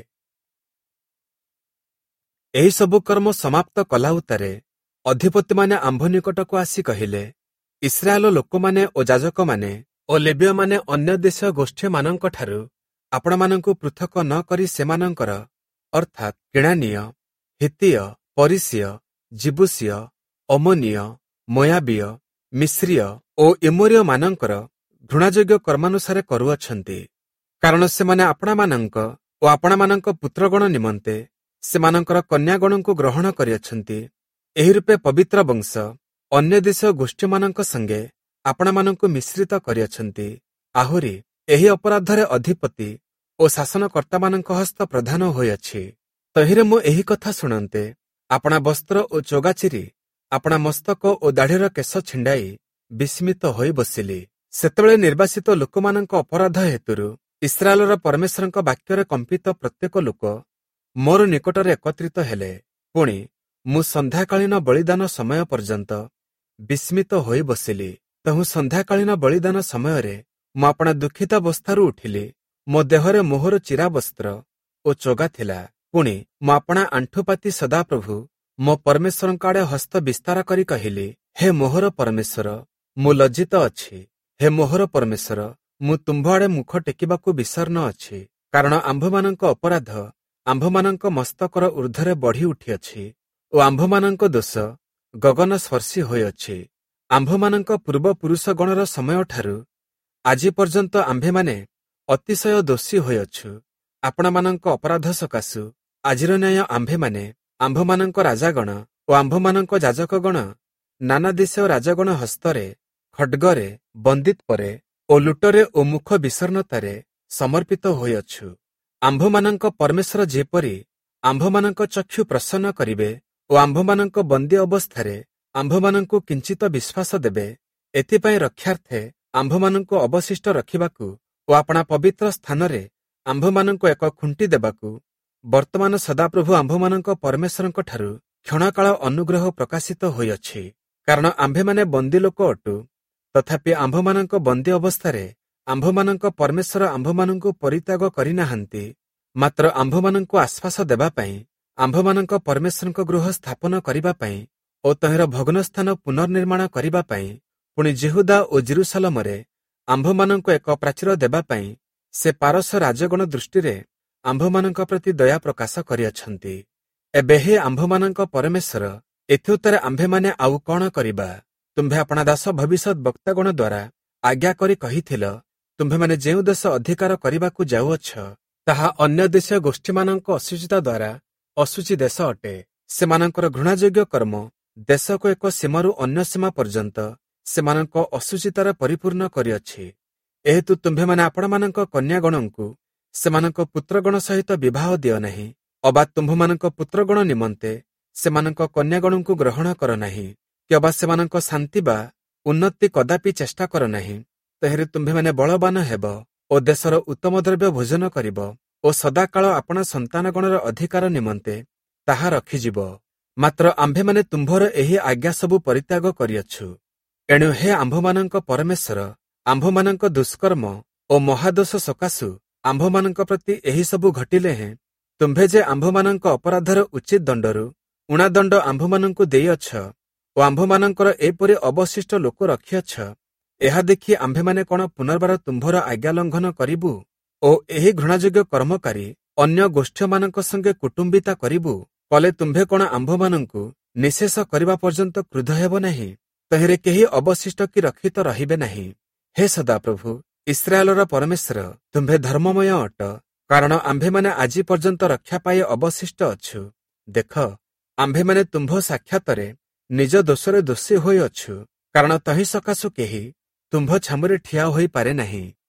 ଏହିସବୁ କର୍ମ ସମାପ୍ତ କଲା ଉତ୍ତାରେ ଅଧିପତିମାନେ ଆମ୍ଭ ନିକଟକୁ ଆସି କହିଲେ, ଇସ୍ରାଏଲ ଲୋକମାନେ ଓ ଯାଜକମାନେ ଓ ଲେବୀୟମାନେ ଅନ୍ୟ ଦେଶ ଗୋଷ୍ଠୀମାନଙ୍କଠାରୁ ଆପଣମାନଙ୍କୁ ପୃଥକ ନ କରି ସେମାନଙ୍କର ଅର୍ଥାତ୍ କିଣାନୀୟ, ହିତୀୟ, ପରିସୀୟ, ଜିବୁସୀୟ, ଅମୋନୀୟ, ମୋୟାବୀୟ, ମିଶ୍ରୀୟ ଓ ଏମୋରୀୟମାନଙ୍କର ଘୃଣାଯୋଗ୍ୟ କର୍ମାନୁସାରେ କରୁଅଛନ୍ତି। କାରଣ ସେମାନେ ଆପଣମାନଙ୍କ ଓ ଆପଣମାନଙ୍କ ପୁତ୍ରଗଣ ନିମନ୍ତେ ସେମାନଙ୍କର କନ୍ୟାଗଣଙ୍କୁ ଗ୍ରହଣ କରିଅଛନ୍ତି। ଏହି ରୂପେ ପବିତ୍ର ବଂଶ ଅନ୍ୟ ଦେଶ ଗୋଷ୍ଠୀମାନଙ୍କ ସଙ୍ଗେ ଆପଣମାନଙ୍କୁ ମିଶ୍ରିତ କରିଅଛନ୍ତି। ଆହୁରି ଏହି ଅପରାଧରେ ଅଧିପତି ଓ ଶାସନକର୍ତ୍ତାମାନଙ୍କ ହସ୍ତ ପ୍ରଧାନ ହୋଇଅଛି। ତହିଁରେ ମୁଁ ଏହି କଥା ଶୁଣନ୍ତେ ଆପଣା ବସ୍ତ୍ର ଓ ଚୋଗା ଚିରି ଆପଣା ମସ୍ତକ ଓ ଦାଢ଼ିର କେଶ ଛିଣ୍ଡାଇ ବିସ୍ମିତ ହୋଇ ବସିଲି। ସେତେବେଳେ ନିର୍ବାସିତ ଲୋକମାନଙ୍କ ଅପରାଧ ହେତୁରୁ ଇସ୍ରାଏଲର ପରମେଶ୍ୱରଙ୍କ ବାକ୍ୟରେ କମ୍ପିତ ପ୍ରତ୍ୟେକ ଲୋକ ମୋର ନିକଟରେ ଏକତ୍ରିତ ହେଲେ। ପୁଣି ମୁଁ ସନ୍ଧ୍ୟାକାଳୀନ ବଳିଦାନ ସମୟ ପର୍ଯ୍ୟନ୍ତ ବିସ୍ମିତ ହୋଇ ବସିଲି। ତହୁଁ ସନ୍ଧ୍ୟାକାଳୀନ ବଳିଦାନ ସମୟରେ ମୁଁ ଆପଣା ଦୁଃଖିତାବସ୍ଥାରୁ ଉଠିଲି। ମୋ ଦେହରେ ମୋହର ଚିରା ବସ୍ତ୍ର ଓ ଚୋଗା ଥିଲା। ପୁଣି ମୁଁ ଆପଣା ଆଣ୍ଠୁପାତି ସଦାପ୍ରଭୁ ମୋ ପରମେଶ୍ୱରଙ୍କ ଆଡ଼େ ହସ୍ତ ବିସ୍ତାର କରି କହିଲି, ହେ ମୋହର ପରମେଶ୍ୱର, ମୁଁ ଲଜ୍ଜିତ ଅଛି। ହେ ମୋହର ପରମେଶ୍ୱର, ମୁଁ ତୁମ୍ଭ ଆଡ଼େ ମୁଖ ଟେକିବାକୁ ବିଷର୍ଣ୍ଣ ଅଛି। କାରଣ ଆମ୍ଭମାନଙ୍କ ଅପରାଧ ଆମ୍ଭମାନଙ୍କ ମସ୍ତକର ଊର୍ଦ୍ଧ୍ୱରେ ବଢ଼ି ଉଠିଅଛି ଓ ଆମ୍ଭମାନଙ୍କ ଦୋଷ ଗଗନ ସ୍ପର୍ଶୀ ହୋଇଅଛି। ଆମ୍ଭମାନଙ୍କ ପୂର୍ବପୁରୁଷଗଣର ସମୟଠାରୁ ଆଜି ପର୍ଯ୍ୟନ୍ତ ଆମ୍ଭେମାନେ ଅତିଶୟ ଦୋଷୀ ହୋଇଅଛୁ। ଆପଣମାନଙ୍କ ଅପରାଧ ସକାଶୁ ଆଜିର ନ୍ୟାୟ ଆମ୍ଭେମାନେ ଆମ୍ଭମାନଙ୍କ ରାଜାଗଣ ଓ ଆମ୍ଭମାନଙ୍କ ଯାଜକଗଣ ନାନା ଦେଶ ରାଜଗଣ ହସ୍ତରେ ଖଡ୍ଗରେ, ବନ୍ଦିତ୍ପରେ ଓ ଲୁଟରେ ଓ ମୁଖ ବିଷର୍ଣ୍ଣତାରେ ସମର୍ପିତ ହୋଇଅଛୁ। ଆମ୍ଭମାନଙ୍କ ପରମେଶ୍ୱର ଯେପରି ଆମ୍ଭମାନଙ୍କ ଚକ୍ଷୁ ପ୍ରସନ୍ନ କରିବେ ଓ ଆମ୍ଭମାନଙ୍କ ବନ୍ଦୀ ଅବସ୍ଥାରେ ଆମ୍ଭମାନଙ୍କୁ କିଞ୍ଚିତ ବିଶ୍ୱାସ ଦେବେ, ଏଥିପାଇଁ ରକ୍ଷାର୍ଥେ ଆମ୍ଭମାନଙ୍କୁ ଅବଶିଷ୍ଟ ରଖିବାକୁ ଓ ଆପଣା ପବିତ୍ର ସ୍ଥାନରେ ଆମ୍ଭମାନଙ୍କୁ ଏକ ଖୁଣ୍ଟି ଦେବାକୁ ବର୍ତ୍ତମାନ ସଦାପ୍ରଭୁ ଆମ୍ଭମାନଙ୍କ ପରମେଶ୍ୱରଙ୍କଠାରୁ କ୍ଷଣକାଳ ଅନୁଗ୍ରହ ପ୍ରକାଶିତ ହୋଇଅଛି। କାରଣ ଆମ୍ଭେମାନେ ବନ୍ଦୀ ଲୋକ ଅଟୁ, ତଥାପି ଆମ୍ଭମାନଙ୍କ ବନ୍ଦୀ ଅବସ୍ଥାରେ ଆମ୍ଭମାନଙ୍କ ପରମେଶ୍ୱର ଆମ୍ଭମାନଙ୍କୁ ପରିତ୍ୟାଗ କରିନାହାନ୍ତି। ମାତ୍ର ଆମ୍ଭମାନଙ୍କୁ ଆଶ୍ୱାସ ଦେବା ପାଇଁ, ଆମ୍ଭମାନଙ୍କ ପରମେଶ୍ୱରଙ୍କ ଗୃହ ସ୍ଥାପନ କରିବା ପାଇଁ ଓ ତହିଁର ଭଗ୍ନସ୍ଥାନ ପୁନର୍ନିର୍ମାଣ କରିବା ପାଇଁ, ପୁଣି ଜେହୁଦା ଓ ଜେରୁସାଲମରେ ଆମ୍ଭମାନଙ୍କୁ ଏକ ପ୍ରାଚୀର ଦେବା ପାଇଁ ସେ ପାରସ ରାଜଗଣ ଦୃଷ୍ଟିରେ ଆମ୍ଭମାନଙ୍କ ପ୍ରତି ଦୟା ପ୍ରକାଶ କରିଅଛନ୍ତି। ଏବେ ହେ ଆମ୍ଭମାନଙ୍କ ପରମେଶ୍ୱର, ଏଥିଉତ୍ତରେ ଆମ୍ଭେମାନେ ଆଉ କଣ କରିବା? ତୁମ୍ଭେ ଆପଣା ଦାସ ଭବିଷ୍ୟତ ବକ୍ତାଗଣ ଦ୍ୱାରା ଆଜ୍ଞା କରି କହିଥିଲ, ତୁମ୍ଭେମାନେ ଯେଉଁ ଦେଶ ଅଧିକାର କରିବାକୁ ଯାଉଅଛ, ତାହା ଅନ୍ୟ ଦେଶୀୟ ଗୋଷ୍ଠୀମାନଙ୍କ ଅଶୁଚିତା ଦ୍ୱାରା ଅଶୁଚି ଦେଶ ଅଟେ। ସେମାନଙ୍କର ଘୃଣାଯୋଗ୍ୟ କର୍ମ ଦେଶକୁ ଏକ ସୀମାରୁ ଅନ୍ୟ ସୀମା ପର୍ଯ୍ୟନ୍ତ ସେମାନଙ୍କ ଅଶୁଚିତାରେ ପରିପୂର୍ଣ୍ଣ କରିଅଛି। ଏହେତୁ ତୁମ୍ଭେମାନେ ଆପଣମାନଙ୍କ କନ୍ୟାଗଣଙ୍କୁ ସେମାନଙ୍କ ପୁତ୍ରଗଣ ସହିତ ବିବାହ ଦିଅ ନାହିଁ, ଅବା ତୁମ୍ଭମାନଙ୍କ ପୁତ୍ରଗଣ ନିମନ୍ତେ ସେମାନଙ୍କ କନ୍ୟାଗଣଙ୍କୁ ଗ୍ରହଣ କର ନାହିଁ, କି ଅବା ସେମାନଙ୍କ ଶାନ୍ତି ବା ଉନ୍ନତି କଦାପି ଚେଷ୍ଟା କର ନାହିଁ। ତହିଁରେ ତୁମ୍ଭେମାନେ ବଳବାନ ହେବ ଓ ଦେଶର ଉତ୍ତମ ଦ୍ରବ୍ୟ ଭୋଜନ କରିବ ଓ ସଦାକାଳ ଆପଣା ସନ୍ତାନଗଣର ଅଧିକାର ନିମନ୍ତେ ତାହା ରଖିଯିବ। ମାତ୍ର ଆମ୍ଭେମାନେ ତୁମ୍ଭର ଏହି ଆଜ୍ଞା ସବୁ ପରିତ୍ୟାଗ କରିଅଛୁ। ଏଣୁ ହେ ଆମ୍ଭମାନଙ୍କ ପରମେଶ୍ୱର, ଆମ୍ଭମାନଙ୍କ ଦୁଷ୍କର୍ମ ଓ ମହାଦୋଷ ସକାଶୁ ଆମ୍ଭମାନଙ୍କ ପ୍ରତି ଏହିସବୁ ଘଟିଲେ ହେଁ ତୁମ୍ଭେ ଯେ ଆମ୍ଭମାନଙ୍କ ଅପରାଧର ଉଚିତ ଦଣ୍ଡରୁ ଉଣା ଦଣ୍ଡ ଆମ୍ଭମାନଙ୍କୁ ଦେଇଅଛ ଓ ଆମ୍ଭମାନଙ୍କର ଏପରି ଅବଶିଷ୍ଟ ଲୋକ ରଖିଅଛ, ଏହା ଦେଖି ଆମ୍ଭେମାନେ କଣ ପୁନର୍ବାର ତୁମ୍ଭର ଆଜ୍ଞା ଲଙ୍ଘନ କରିବୁ ଓ ଏହି ଘୃଣାଯୋଗ୍ୟ କର୍ମକାରୀ ଅନ୍ୟ ଗୋଷ୍ଠୀମାନଙ୍କ ସଙ୍ଗେ କୁଟୁମ୍ବିତା କରିବୁ? କଲେ ତୁମ୍ଭେ କଣ ଆମ୍ଭମାନଙ୍କୁ ନିଃଶେଷ କରିବା ପର୍ଯ୍ୟନ୍ତ କ୍ରୁଦ୍ଧ ହେବ ନାହିଁ? ତହିଁରେ କେହି ଅବଶିଷ୍ଟ କି ରକ୍ଷିତ ରହିବେ ନାହିଁ। ହେ ସଦାପ୍ରଭୁ ଇସ୍ରାଏଲର ପରମେଶ୍ୱର, ତୁମ୍ଭେ ଧର୍ମମୟ ଅଟ, କାରଣ ଆମ୍ଭେମାନେ ଆଜି ପର୍ଯ୍ୟନ୍ତ ରକ୍ଷା ପାଇ ଅବଶିଷ୍ଟ ଅଛୁ। ଦେଖ, ଆମ୍ଭେମାନେ ତୁମ୍ଭ ସାକ୍ଷାତରେ ନିଜ ଦୋଷରେ ଦୋଷୀ ହୋଇଅଛୁ, କାରଣ ତହିଁ ସକାଶୁ କେହି ତୁମ୍ଭ ଛାମୁରେ ଠିଆ ହୋଇପାରେ ନାହିଁ।